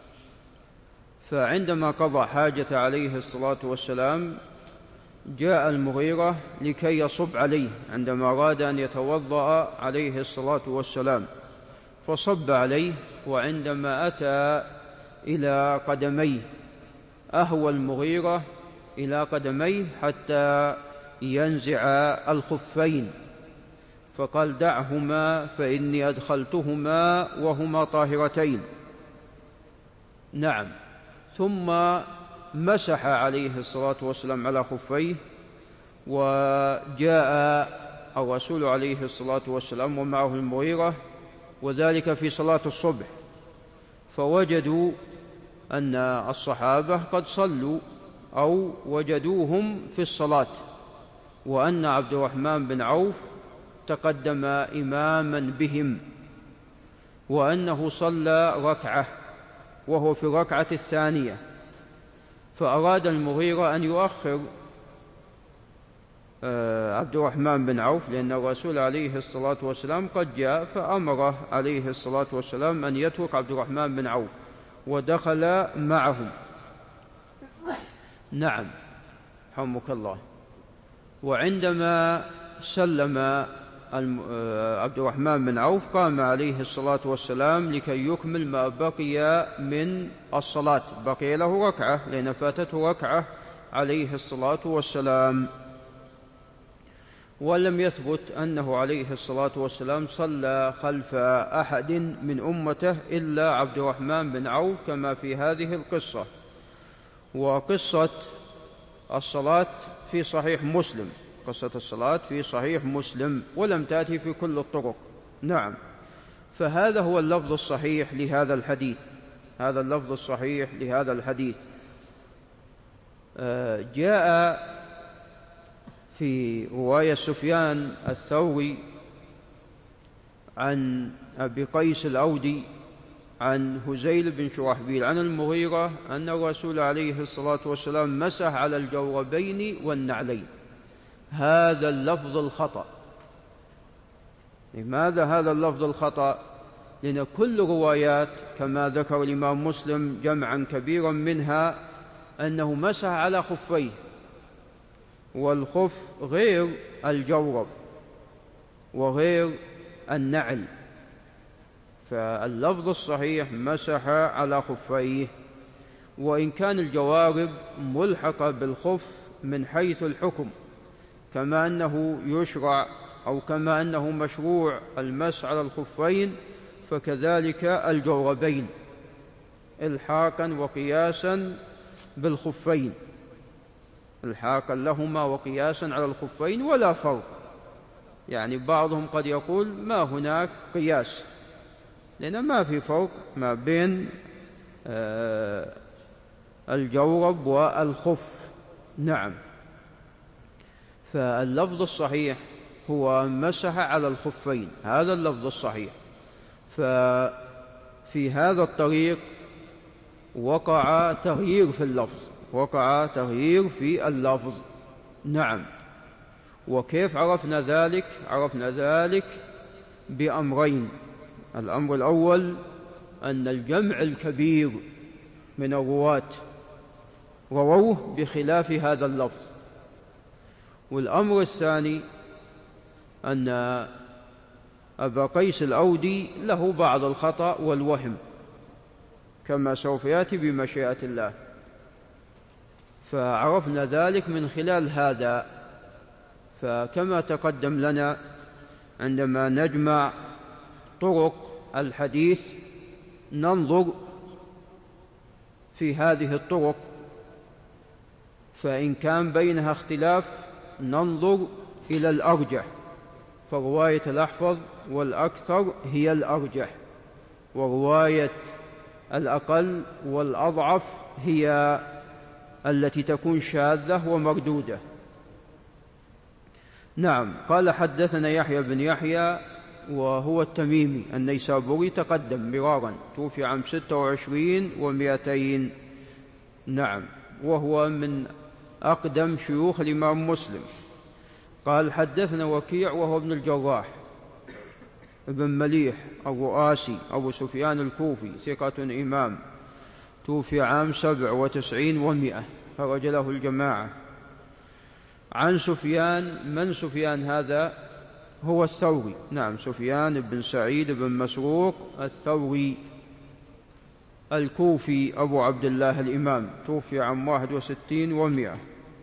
A: فعندما قضى حاجة عليه الصلاة والسلام جاء المغيرة لكي يصب عليه عندما أراد أن يتوضأ عليه الصلاة والسلام، فصب عليه. وعندما أتى إلى قدميه أهوى المغيرة إلى قدميه حتى ينزع الخفين، فقال: دعهما فإني أدخلتهما وهما طاهرتين. نعم. ثم مسح عليه الصلاة والسلام على خفيه، وجاء الرسول عليه الصلاة والسلام ومعه المغيرة، وذلك في صلاة الصبح، فوجدوا أن الصحابة قد صلوا أو وجدوهم في الصلاة، وأن عبد الرحمن بن عوف تقدم إماما بهم، وأنه صلى ركعة وهو في الركعة الثانية. فأراد المغيرة أن يؤخر عبد الرحمن بن عوف، لأن الرسول عليه الصلاة والسلام قد جاء، فأمره عليه الصلاة والسلام أن يترك عبد الرحمن بن عوف، ودخل معهم. نعم، حمك الله. وعندما سلم عبد الرحمن بن عوف قام عليه الصلاة والسلام لكي يكمل ما بقي من الصلاة، بقي له ركعة لأن فاتته ركعة عليه الصلاة والسلام. ولم يثبت أنه عليه الصلاة والسلام صلى خلف أحد من أمته إلا عبد الرحمن بن عوف كما في هذه القصة. وقصة الصلاة في صحيح مسلم، قصة الصلاة في صحيح مسلم، ولم تأتي في كل الطرق. نعم. فهذا هو اللفظ الصحيح لهذا الحديث، هذا اللفظ الصحيح لهذا الحديث. جاء في رواية سفيان الثوري عن أبي قيس الأودي عن هزيل بن شرحبيل عن المغيرة أن الرسول عليه الصلاة والسلام مسح على الجوربين والنعلين. هذا اللفظ الخطأ. لماذا هذا اللفظ الخطأ؟ لأن كل روايات كما ذكر الإمام مسلم جمعا كبيرا منها أنه مسح على خفيه، والخف غير الجورب وغير النعل، فاللفظ الصحيح مسح على خفيه. وإن كان الجوارب ملحقة بالخف من حيث الحكم، كما أنه يشرع أو كما أنه مشروع المسح على الخفين، فكذلك الجوربين الحاقا وقياسا بالخفين، الحاقا لهما وقياسا على الخفين ولا فرق. يعني بعضهم قد يقول ما هناك قياس، لأن ما في فرق ما بين الجورب والخف. نعم. فاللفظ الصحيح هو مسح على الخفين، هذا اللفظ الصحيح. ففي هذا الطريق وقع تغيير في اللفظ، وقع تغيير في اللفظ. نعم. وكيف عرفنا ذلك؟ عرفنا ذلك بأمرين. الأمر الأول أن الجمع الكبير من الرواة رووه بخلاف هذا اللفظ. والأمر الثاني أن أبا قيس الأودي له بعض الخطأ والوهم، كما سوف يأتي بمشيئة الله. فعرفنا ذلك من خلال هذا. فكما تقدم لنا عندما نجمع طرق الحديث ننظر في هذه الطرق، فإن كان بينها اختلاف ننظر إلى الأرجح، فرواية الأحفظ والأكثر هي الأرجح، ورواية الأقل والأضعف هي التي تكون شاذة ومردودة. نعم. قال حدثنا يحيى بن يحيى وهو التميمي النيسابوري، تقدم مرارا، توفي عام ستة وعشرين ومائتين. نعم. وهو من أقدم شيوخ الإمام مسلم. قال حدثنا وكيع وهو ابن الجراح ابن مليح الرؤاسي أبو سفيان الكوفي، ثقة إمام، توفي عام سبع وتسعين ومائة، خرج له الجماعة. عن سفيان. من سفيان هذا؟ هو الثوري. نعم. سفيان بن سعيد بن مسروق الثوري الكوفي أبو عبد الله الإمام، توفي عام واحد وستين ومائة.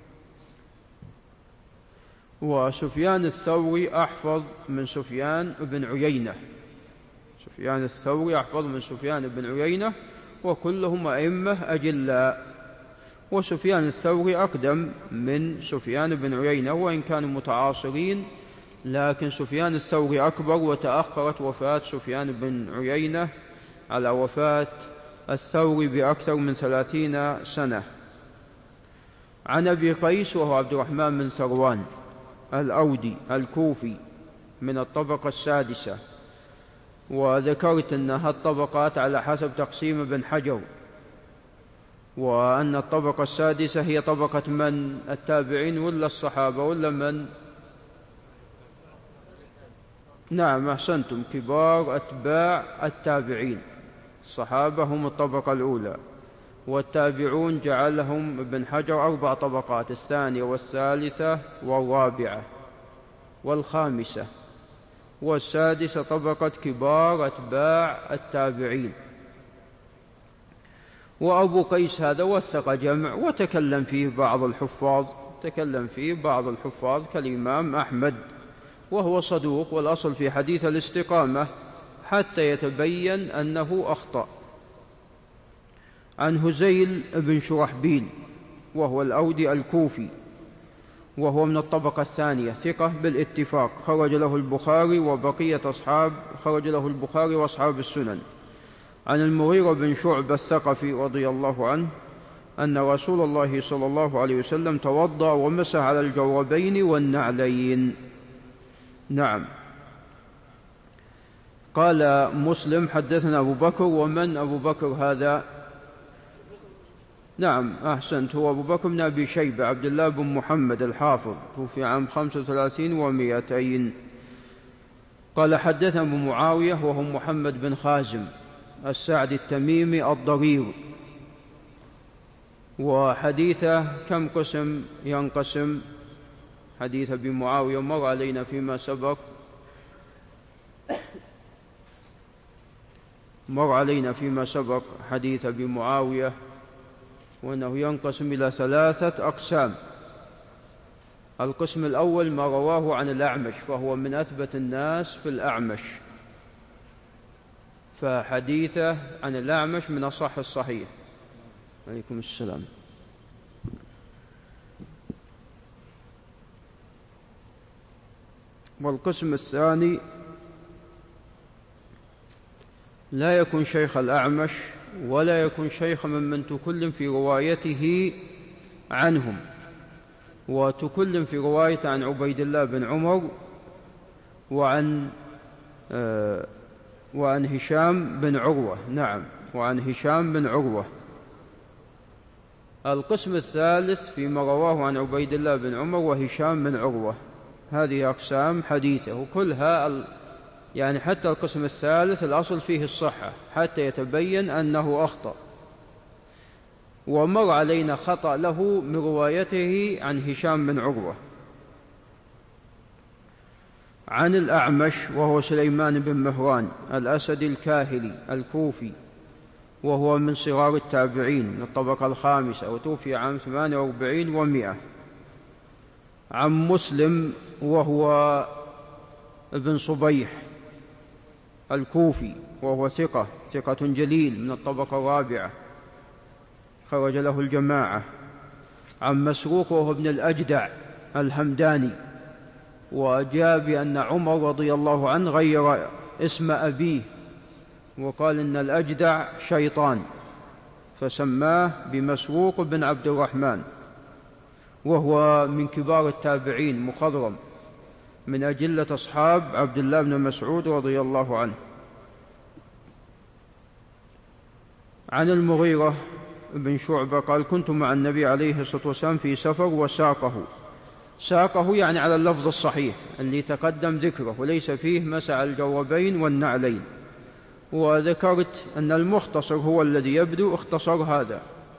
A: وسفيان الثوري أحفظ من سفيان بن عيينة، سفيان الثوري أحفظ من سفيان بن عيينة، وكلهم أئمة أجلاء. وسفيان الثوري أقدم من سفيان بن عيينة، وإن كانوا متعاصرين، لكن سفيان الثوري أكبر، وتأخرت وفاة سفيان بن عيينة على وفاة الثوري بأكثر من ثلاثين سنة. عن أبي قيس وهو عبد الرحمن بن ثروان الأودي الكوفي من الطبقة السادسة، وذكرت أنها الطبقات على حسب تقسيم ابن حجر، وأن الطبقة السادسة هي طبقة من؟ التابعين ولا الصحابة ولا من؟ نعم أحسنتم، كبار أتباع التابعين. الصحابة هم الطبقة الأولى، والتابعون جعلهم ابن حجر أربع طبقات: الثانية والثالثة والرابعة والخامسة، والسادسة طبقة كبار أتباع التابعين. وأبو قيس هذا وثق جمع وتكلم فيه بعض الحفاظ، تكلم فيه بعض الحفاظ كالإمام أحمد، وهو صدوق، والأصل في حديث الاستقامة حتى يتبين أنه أخطأ. عن هزيل بن شرحبيل وهو الأودي الكوفي، وهو من الطبقة الثانية، ثقة بالاتفاق، خرج له البخاري وبقية أصحاب خرج له البخاري وأصحاب السنن. عن المغيرة بن شعبة الثقفي رضي الله عنه أن رسول الله صلى الله عليه وسلم توضأ ومسح على الجوربين والنعلين. نعم. قال مسلم حدثنا أبو بكر. ومن أبو بكر هذا؟ نعم أحسنت، هو أبو بكر بن أبي شيبة عبد الله بن محمد الحافظ، توفي عام خمسة وثلاثين ومائتين. قال حدثنا أبو معاوية وهو محمد بن خازم السعدي التميمي الضرير، وحديثه كم قسم ينقسم؟ حديث أبي معاوية مر علينا فيما سبق، مر علينا فيما سبق حديث أبي معاوية وأنه ينقسم إلى ثلاثة أقسام. القسم الأول ما رواه عن الأعمش، فهو من أثبت الناس في الأعمش، فحديثه عن الأعمش من أصح الصحيح. عليكم السلام. والقسم الثاني لا يكون شيخ الأعمش ولا يكون شيخ من من تكلم في روايته عنهم، وتكلم في رواية عن عبيد الله بن عمر وعن آه وعن هشام بن عروة. نعم، وعن هشام بن عروة. القسم الثالث فيما رواه عن عبيد الله بن عمر وهشام بن عروة. هذه أقسام حديثة، وكلها ال... يعني حتى القسم الثالث الأصل فيه الصحة حتى يتبين أنه أخطأ. ومر علينا خطأ له من روايته عن هشام بن عروة عن الأعمش، وهو سليمان بن مهران الأسدي الكاهلي الكوفي، وهو من صغار التابعين من الطبقة الخامسة، وتوفي عام ثمانية وأربعين ومئة. عن مسلم وهو ابن صبيح الكوفي، وهو ثقة ثقة جليل من الطبقة الرابعة، خرج له الجماعة. عن مسروق وهو ابن الأجدع الهمداني، وجاء بأن عمر رضي الله عنه غير اسم أبيه وقال إن الأجدع شيطان، فسماه بمسروق بن عبد الرحمن، وهو من كبار التابعين مخضرم من أجلة أصحاب عبد الله بن مسعود رضي الله عنه. عن المغيرة بن شعبة قال كنت مع النبي عليه الصلاة والسلام في سفر وساقه، ساقه يعني على اللفظ الصحيح اللي تقدم ذكره وليس فيه مسع الجوربين والنعلين، وذكرت أن المختصر هو الذي يبدو، اختصر هذا.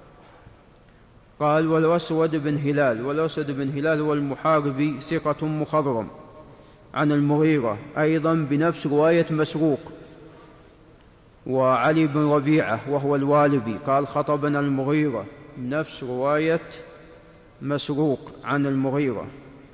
A: قال والأسود بن هلال، والأسود بن هلال هو المحاربي ثقة مخضرم عن المغيرة أيضا بنفس رواية مسروق. وعلي بن ربيعة وهو الوالبي قال خطبنا المغيرة نفس رواية مسروق عن المغيرة.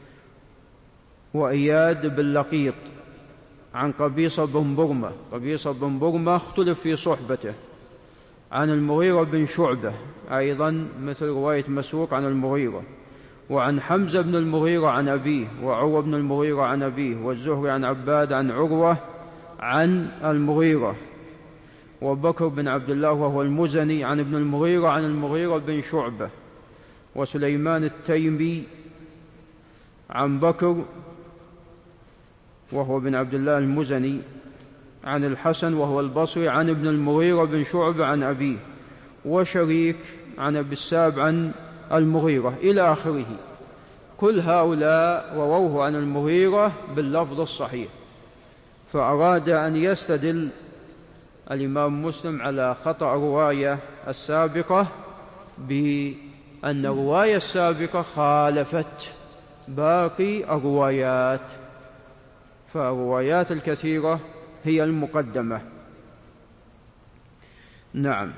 A: وإياد بن لقيط عن قبيصة بن برمة، قبيصة بن برمة اختلف في صحبته، عن المغيرة بن شعبة أيضا مثل رواية مسروق عن المغيرة. وعن حمزة بن المغيرة عن أبيه، وعروة بن المغيرة عن أبيه، والزهري عن عباد عن عروة عن المغيرة. وبكر بن عبد الله وهو المزني عن ابن المغيرة عن المغيرة بن شعبة. وسليمان التيمي عن بكر وهو بن عبد الله المزني عن الحسن وهو البصري عن ابن المغيرة بن شعبة عن أبيه. وشريك عن أبي الساب عن المغيرة إلى آخره. كل هؤلاء رووه عن المغيرة باللفظ الصحيح. فأراد أن يستدل الإمام مسلم على خطأ رواية السابقة بأن الرواية السابقة خالفت باقي الروايات، فالروايات الكثيرة هي المقدمة. نعم.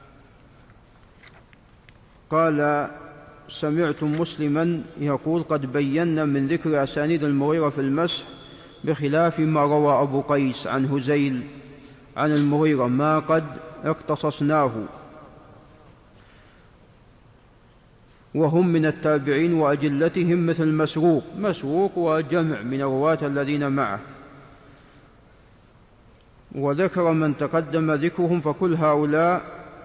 A: قال سمعت مسلما يقول قد بينا من ذكر أسانيد المغيرة في المسح بخلاف ما روى أبو قيس عن هزيل عن المغيرة ما قد اقتصصناه، وهم من التابعين وأجلتهم مثل مسروق مسروق وجمع من الرواة الذين معه. وذكر من تقدم ذكرهم فكل هؤلاء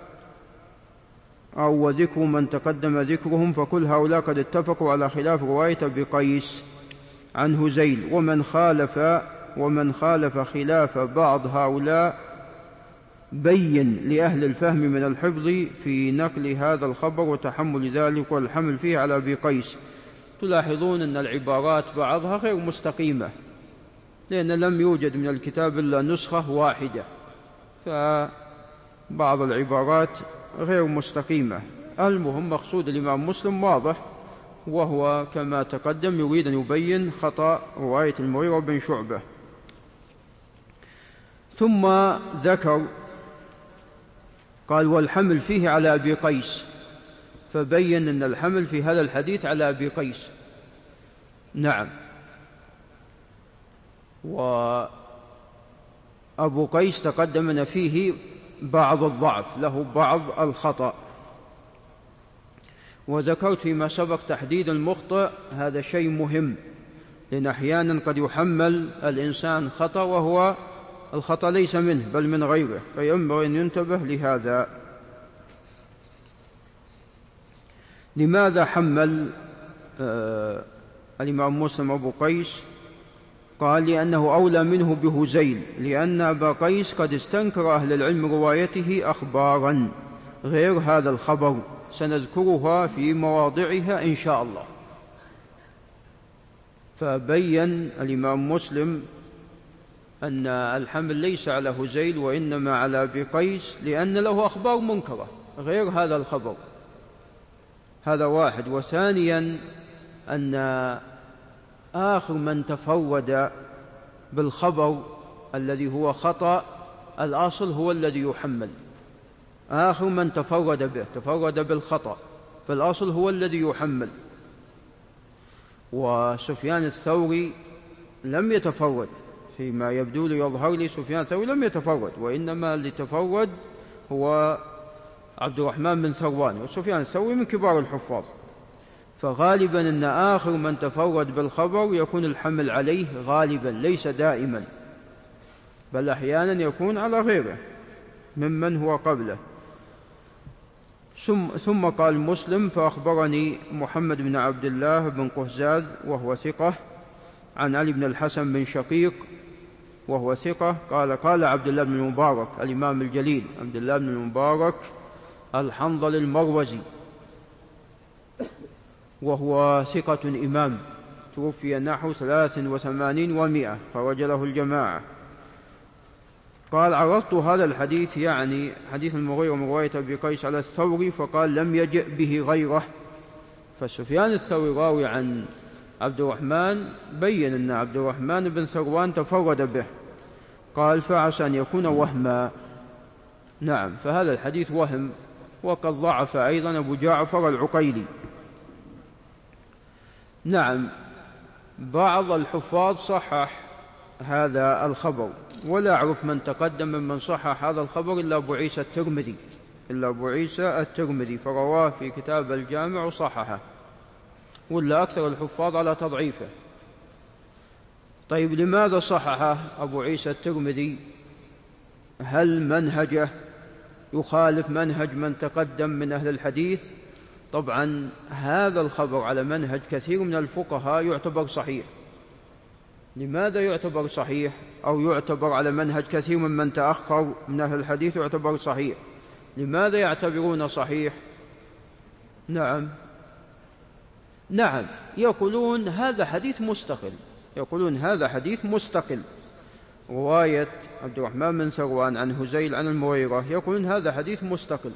A: أو وذكر من تقدم ذكرهم فكل هؤلاء قد اتفقوا على خلاف رواية أبي قيس عن هزيل. ومن خالف ومن خالف خلاف بعض هؤلاء بين لأهل الفهم من الحفظ في نقل هذا الخبر وتحمل ذلك والحمل فيه على أبي قيس. تلاحظون أن العبارات بعضها غير مستقيمة، لأن لم يوجد من الكتاب إلا نسخة واحدة، فبعض العبارات غير مستقيمة. المهم مقصود الإمام مسلم واضح، وهو كما تقدم يريد أن يبين خطأ رواية المغيرة بن شعبة. ثم ذكر قال والحمل فيه على أبي قيس، فبين أن الحمل في هذا الحديث على أبي قيس. نعم. وأبو قيس تقدمنا فيه بعض الضعف، له بعض الخطأ. وذكرت فيما سبق تحديد المخطئ، هذا شيء مهم، لأن أحيانا قد يحمل الإنسان خطأ وهو الخطأ ليس منه بل من غيره، فينبغي أن ينتبه لهذا. لماذا حمل آه الإمام مسلم أبو قيس؟ قال لأنه أولى منه بهزيل، لأن أبا قيس قد استنكر أهل العلم روايته أخبارا غير هذا الخبر، سنذكرها في مواضعها إن شاء الله. فبين الإمام مسلم أن الحمل ليس على هزيل وإنما على أبي قيس، لأن له أخبار منكرة غير هذا الخبر. هذا واحد. وثانيا أن آخر من تفرد بالخبر الذي هو خطأ الأصل هو الذي يحمل. آخر من تفرد به تفرد بالخطأ فالأصل هو الذي يحمل. وسفيان الثوري لم يتفرد، فيما يبدو لي يظهر لي سفيان الثوري لم يتفرد، وإنما اللي تفرد هو عبد الرحمن بن ثروان، وسفيان الثوري من كبار الحفاظ. فغالبا أن آخر من تفرد بالخبر يكون الحمل عليه غالبا، ليس دائما، بل أحيانا يكون على غيره ممن هو قبله. ثم قال مسلم: فأخبرني محمد بن عبد الله بن قهزاز وهو ثقة، عن علي بن الحسن بن شقيق وهو ثقة، قال قال عبد الله بن المبارك الإمام الجليل عبد الله بن المبارك الحنظل المروزي، وهو ثقة إمام، توفي نحو ثلاث وثمانين ومائة، خرج له الجماعة. قال: عرضت هذا الحديث، يعني حديث المغيرة من رواية أبي قيس، على الثوري فقال لم يجئ به غيره. فسفيان الثوري راوي عن عبد الرحمن بين أن عبد الرحمن بن ثروان تفرد به، قال: فعسى أن يكون وهما. نعم، فهذا الحديث وهم، وقد ضعف أيضا أبو جعفر العقيلي. نعم، بعض الحفاظ صحح هذا الخبر، ولا أعرف من تقدم ممن صحح هذا الخبر إلا أبو عيسى الترمذي إلا أبو عيسى الترمذي فرواه في كتاب الجامع وصححه، ولا أكثر الحفاظ على تضعيفه. طيب، لماذا صححه أبو عيسى الترمذي؟ هل منهجه يخالف منهج من تقدم من أهل الحديث؟ طبعا هذا الخبر على منهج كثير من الفقهاء يعتبر صحيح. لماذا يعتبر صحيح؟ أو يعتبر على منهج كثير من من تأخر من أهل الحديث يعتبر صحيح. لماذا يعتبرون صحيح؟ نعم نعم يقولون هذا حديث مستقل، يقولون هذا حديث مستقل. رواية عبد الرحمن بن ثروان عن هزيل عن المغيرة، يقولون هذا حديث مستقل.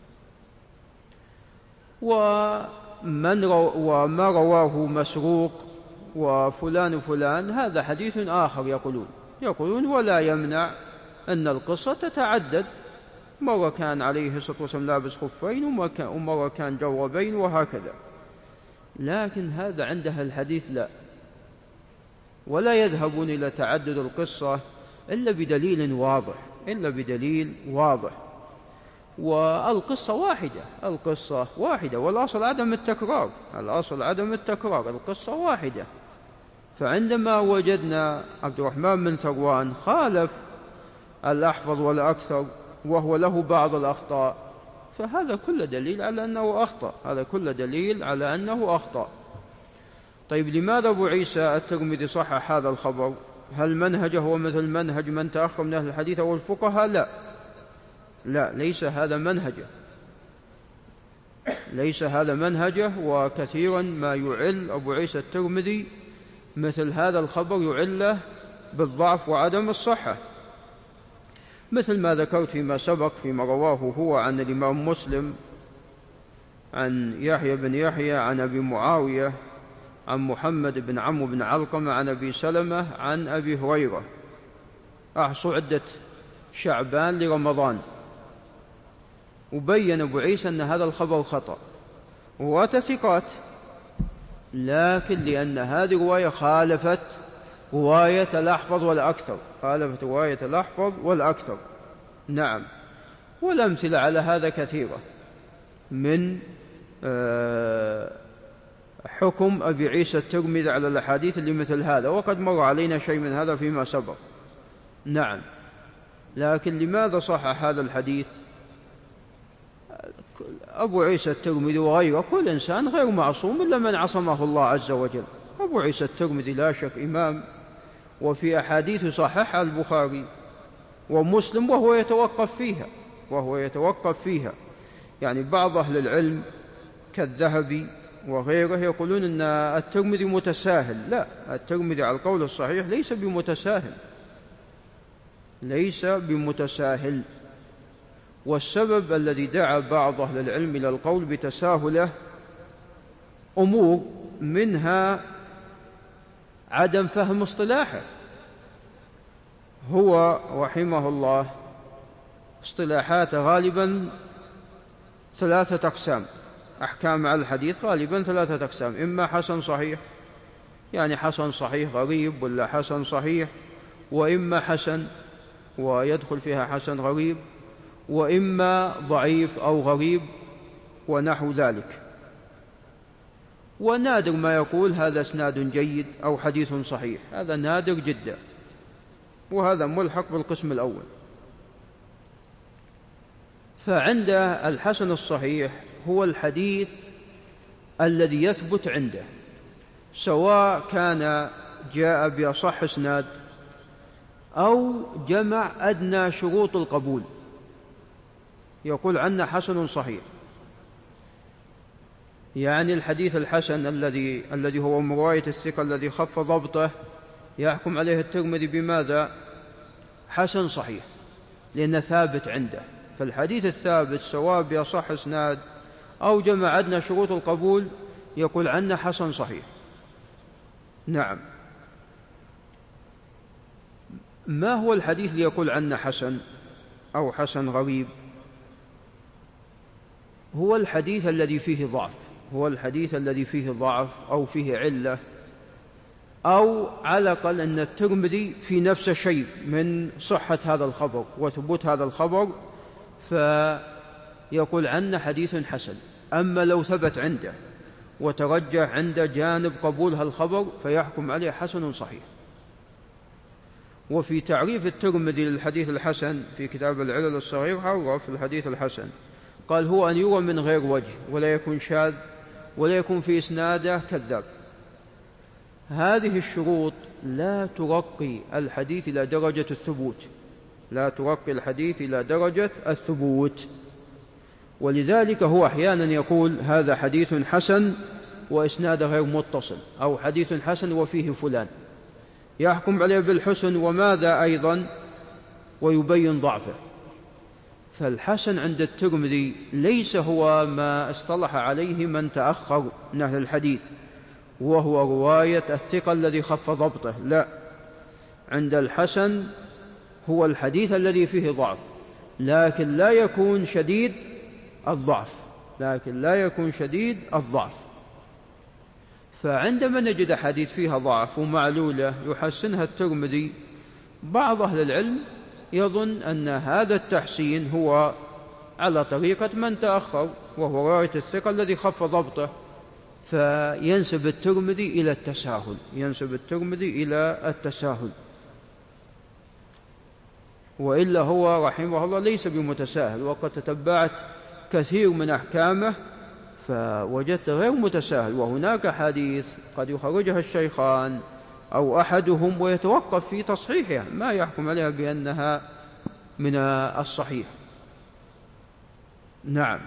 A: ومن رو وما رواه مسروق وفلان فلان هذا حديث آخر، يقولون يقولون ولا يمنع أن القصة تتعدد، مرة كان عليه الصلاة والسلام لابس خفين ومرة كان جوربين وهكذا. لكن هذا عندها الحديث لا، ولا يذهبون إلى تعدد القصة إلا بدليل واضح إلا بدليل واضح والقصة واحدة القصة واحدة والأصل عدم التكرار الأصل عدم التكرار القصة واحدة. فعندما وجدنا عبد الرحمن بن ثروان خالف الأحفظ والأكثر وهو له بعض الأخطاء، فهذا كل دليل على أنه أخطأ هذا كل دليل على أنه أخطأ. طيب، لماذا أبو عيسى الترمذي صحح هذا الخبر؟ هل منهجه هو مثل منهج من تأخر من أهل الحديث أو الفقهاء؟ لا لا ليس هذا منهجه ليس هذا منهجه وكثيرا ما يعل أبو عيسى الترمذي مثل هذا الخبر يعله بالضعف وعدم الصحة، مثل ما ذكرت فيما سبق فيما رواه هو عن الإمام مسلم عن يحيى بن يحيى عن أبي معاوية عن محمد بن عمرو بن علقمة عن أبي سلمة عن أبي هريرة. أحصوا عدة شعبان لرمضان، وبين أبو عيسى أن هذا الخبر خطأ رواة ثقات، لكن لأن هذه الرواية خالفت رواية الأحفظ والأكثر، خالفت رواية الأحفظ والأكثر. نعم. والأمثلة على هذا كثيرة من حكم أبي عيسى الترمذي على الأحاديث اللي مثل هذا، وقد مر علينا شيء من هذا فيما سبق. نعم. لكن لماذا صحح هذا الحديث؟ أبو عيسى الترمذي وغيره، كل إنسان غير معصوم إلا من عصمه الله عز وجل. أبو عيسى الترمذي لا شك إمام، وفي أحاديث صححها البخاري ومسلم وهو يتوقف فيها وهو يتوقف فيها يعني بعض أهل العلم كالذهبي وغيره يقولون أن الترمذي متساهل. لا، الترمذي على القول الصحيح ليس بمتساهل، ليس بمتساهل. والسبب الذي دعا بعض أهل العلم إلى القول بتساهله أمور، منها عدم فهم اصطلاحه. هو رحمه الله اصطلاحات غالبا ثلاثة أقسام، أحكام على الحديث غالبا ثلاثة أقسام: إما حسن صحيح، يعني حسن صحيح غريب ولا حسن صحيح، وإما حسن ويدخل فيها حسن غريب، وإما ضعيف أو غريب ونحو ذلك. ونادر ما يقول هذا اسناد جيد أو حديث صحيح، هذا نادر جدا، وهذا ملحق بالقسم الأول. فعند الحسن الصحيح هو الحديث الذي يثبت عنده، سواء كان جاء بأصح اسناد أو جمع أدنى شروط القبول، يقول عنه حسن صحيح. يعني الحديث الحسن الذي الذي هو من رواية الثقة الذي خف ضبطه يحكم عليه الترمذي بماذا؟ حسن صحيح، لأنه ثابت عنده. فالحديث الثابت سواء بأصح اسناد أو جمع أدنى شروط القبول يقول عنه حسن صحيح. نعم. ما هو الحديث اللي يقول عنه حسن أو حسن غريب؟ هو الحديث الذي فيه ضعف، هو الحديث الذي فيه ضعف أو فيه علة، أو على الأقل أن الترمذي في نفس شيء من صحة هذا الخبر وثبوت هذا الخبر، فيقول عنه حديث حسن. أما لو ثبت عنده وترجح عنده جانب قبول هالخبر فيحكم عليه حسن صحيح. وفي تعريف الترمذي للحديث الحسن في كتاب العلل الصغير عرف الحديث الحسن، قال هو أن يروى من غير وجه ولا يكون شاذ ولا يكون في إسناده كذاب. هذه الشروط لا ترقي الحديث إلى درجة الثبوت، لا ترقي الحديث إلى درجة الثبوت. ولذلك هو أحيانا يقول هذا حديث حسن وإسناده غير متصل، أو حديث حسن وفيه فلان، يحكم عليه بالحسن وماذا أيضا ويبين ضعفه. فالحسن عند الترمذي ليس هو ما اصطلح عليه من تأخر من أهل الحديث وهو رواية الثقة الذي خف ضبطه، لا، عند الحسن هو الحديث الذي فيه ضعف لكن لا يكون شديد الضعف، لكن لا يكون شديد الضعف. فعندما نجد حديث فيها ضعف ومعلولة يحسنها الترمذي، بعض أهل العلم يظن أن هذا التحسين هو على طريقة من تأخر وهو رواية الثقة الذي خف ضبطه، فينسب الترمذي إلى التساهل، ينسب الترمذي إلى التساهل. وإلا هو رحمه الله ليس بمتساهل، وقد تتبعت كثير من أحكامه فوجدت غير متساهل. وهناك حديث قد يخرجها الشيخان أو أحدهم ويتوقف في تصحيحها، ما يحكم عليها بأنها من الصحيح. نعم.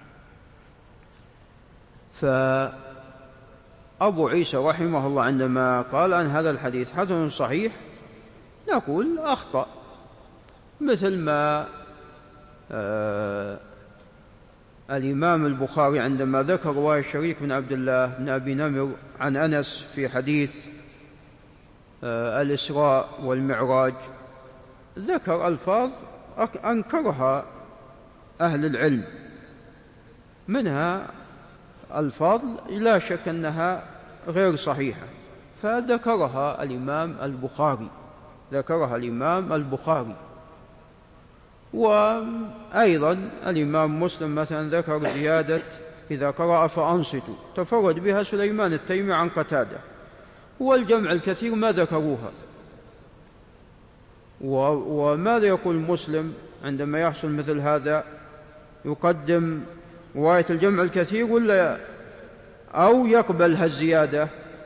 A: فأبو عيسى رحمه الله عندما قال عن هذا الحديث حسن صحيح نقول أخطأ، مثل ما آه الإمام البخاري عندما ذكر رواية شريك بن عبد الله بن أبي نمر عن أنس في حديث آه الإسراء والمعراج، ذكر ألفاظ أنكرها أهل العلم، منها الألفاظ لا شك أنها غير صحيحة، فذكرها الإمام البخاري ذكرها الإمام البخاري وأيضا الإمام مسلم مثلا ذكر زيادة إذا قرأ فأنصتوا، تفرد بها سليمان التيمي عن قتادة، والجمع الكثير ما ذكروها. وماذا يقول مسلم عندما يحصل مثل هذا؟ يقدم رواية الجمع الكثير ولا أو يقبل هالزيادة؟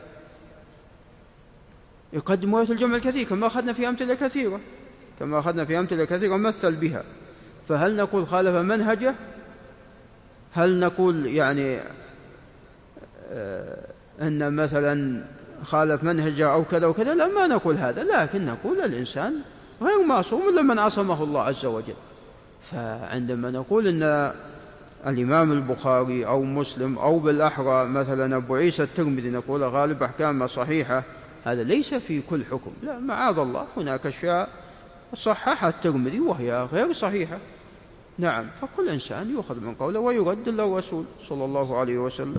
A: يقدم رواية الجمع الكثير كما أخذنا في أمثلة كثيرة كما أخذنا في أمثلة كثيرة مثل بها. فهل نقول خالف منهجه؟ هل نقول يعني أن مثلا خالف منهجه أو كذا وكذا؟ لا، ما نقول هذا، لكن نقول الإنسان غير معصوم إلا من عصمه الله عز وجل. فعندما نقول أن الإمام البخاري أو مسلم أو بالأحرى مثلا أبو عيسى الترمذي نقول غالب أحكامه صحيحة، هذا ليس في كل حكم، لا، معاذ الله، هناك أشياء صححها الترمذي وهي غير صحيحة. نعم، فكل إنسان يؤخذ من قوله ويرد للرسول صلى الله عليه وسلم.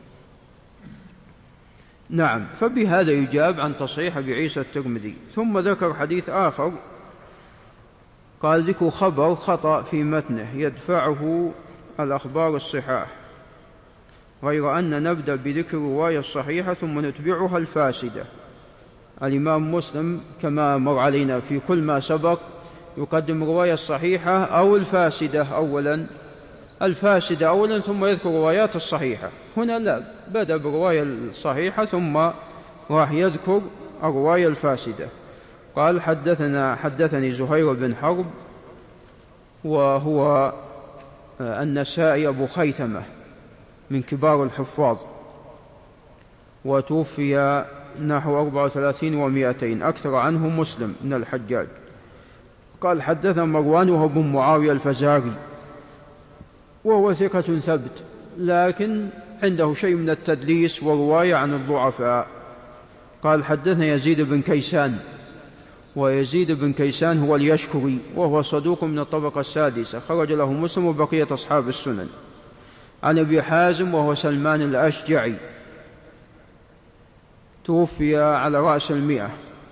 A: نعم، فبهذا يجاب عن تصحيح أبي عيسى الترمذي. ثم ذكر حديث آخر قال ذكر خبر خطأ في متنه يدفعه الأخبار الصحاح، غير أن نبدأ بذكر الرواية الصحيحة ثم نتبعها الفاسدة. الإمام مسلم كما مر علينا في كل ما سبق يقدم الرواية الصحيحة أو الفاسدة أولا الفاسدة أولا ثم يذكر الروايات الصحيحة. هنا لا، بدأ بالرواية الصحيحة ثم راح يذكر الرواية الفاسدة. قال حدثنا حدثني زهير بن حرب وهو النسائي أبو خيثمة من كبار الحفاظ، وتوفي نحو أربعة وثلاثين ومائتين، أكثر عنه مسلم من الحجاج. قال حدثنا مروان وهو بن معاوية الفزاري وهو ثقة ثبت، لكن عنده شيء من التدليس ورواية عن الضعفاء. قال حدثنا يزيد بن كيسان، ويزيد بن كيسان هو اليشكري وهو صدوق من الطبقة السادسة، خرج له مسلم وبقية أصحاب السنن. عن أبي حازم وهو سلمان الأشجعي، توفي على رأس المئة،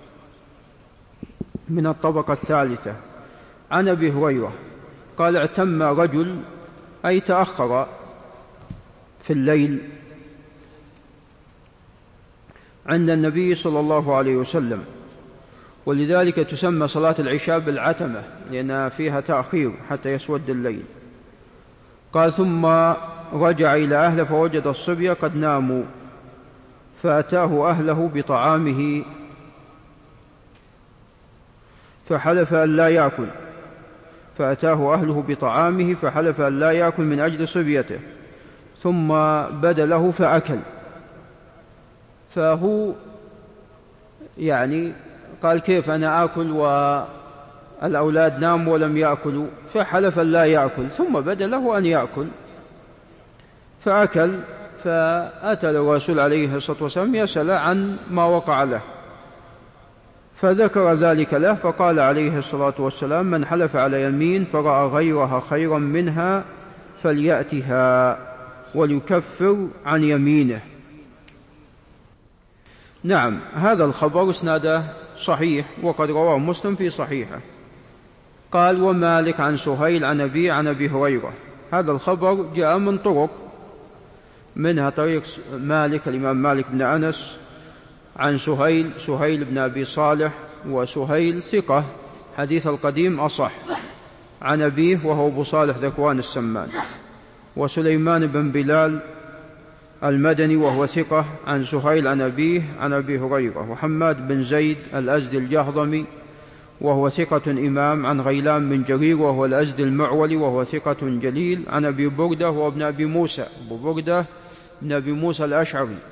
A: من الطبقة الثالثة. عن أبي هريرة قال اعتم رجل أي تأخر في الليل عند النبي صلى الله عليه وسلم، ولذلك تسمى صلاة العشاء بالعتمة لأنها فيها تأخير حتى يسود الليل. قال ثم رجع إلى أهله فوجد الصبية قد ناموا، فأتاه أهله بطعامه فحلف أن لا يأكل فأتاه أهله بطعامه فحلف أن لا يأكل من أجل صبيته، ثم بدا له فأكل. فهو يعني قال كيف أنا آكل والأولاد ناموا ولم يأكلوا؟ فحلف أن لا يأكل، ثم بدا له أن يأكل فأكل. فأتى الرسول عليه الصلاة والسلام يسأل عن ما وقع له، فذكر ذلك له، فقال عليه الصلاة والسلام من حلف على يمين فرأى غيرها خيرا منها فليأتها وليكفر عن يمينه. نعم، هذا الخبر اسناده صحيح وقد رواه مسلم في صحيحه. قال ومالك عن سهيل عن أبي عن أبي هريرة، هذا الخبر جاء من طرق، منها طريق مالك الإمام مالك بن أنس عن سهيل سهيل بن أبي صالح، وسهيل ثقة حديث القديم أصح، عن أبيه وهو أبو صالح ذكوان السمان، وسليمان بن بلال المدني وهو ثقة عن سهيل عن أبيه عن أبي هريرة، وحماد بن زيد الأزدي الجهضمي وهو ثقة إمام عن غيلان بن جرير وهو الأزدي المعولي وهو ثقة جليل، عن أبي بردة وابن أبي موسى أبو بردة بن أبي موسى الأشعري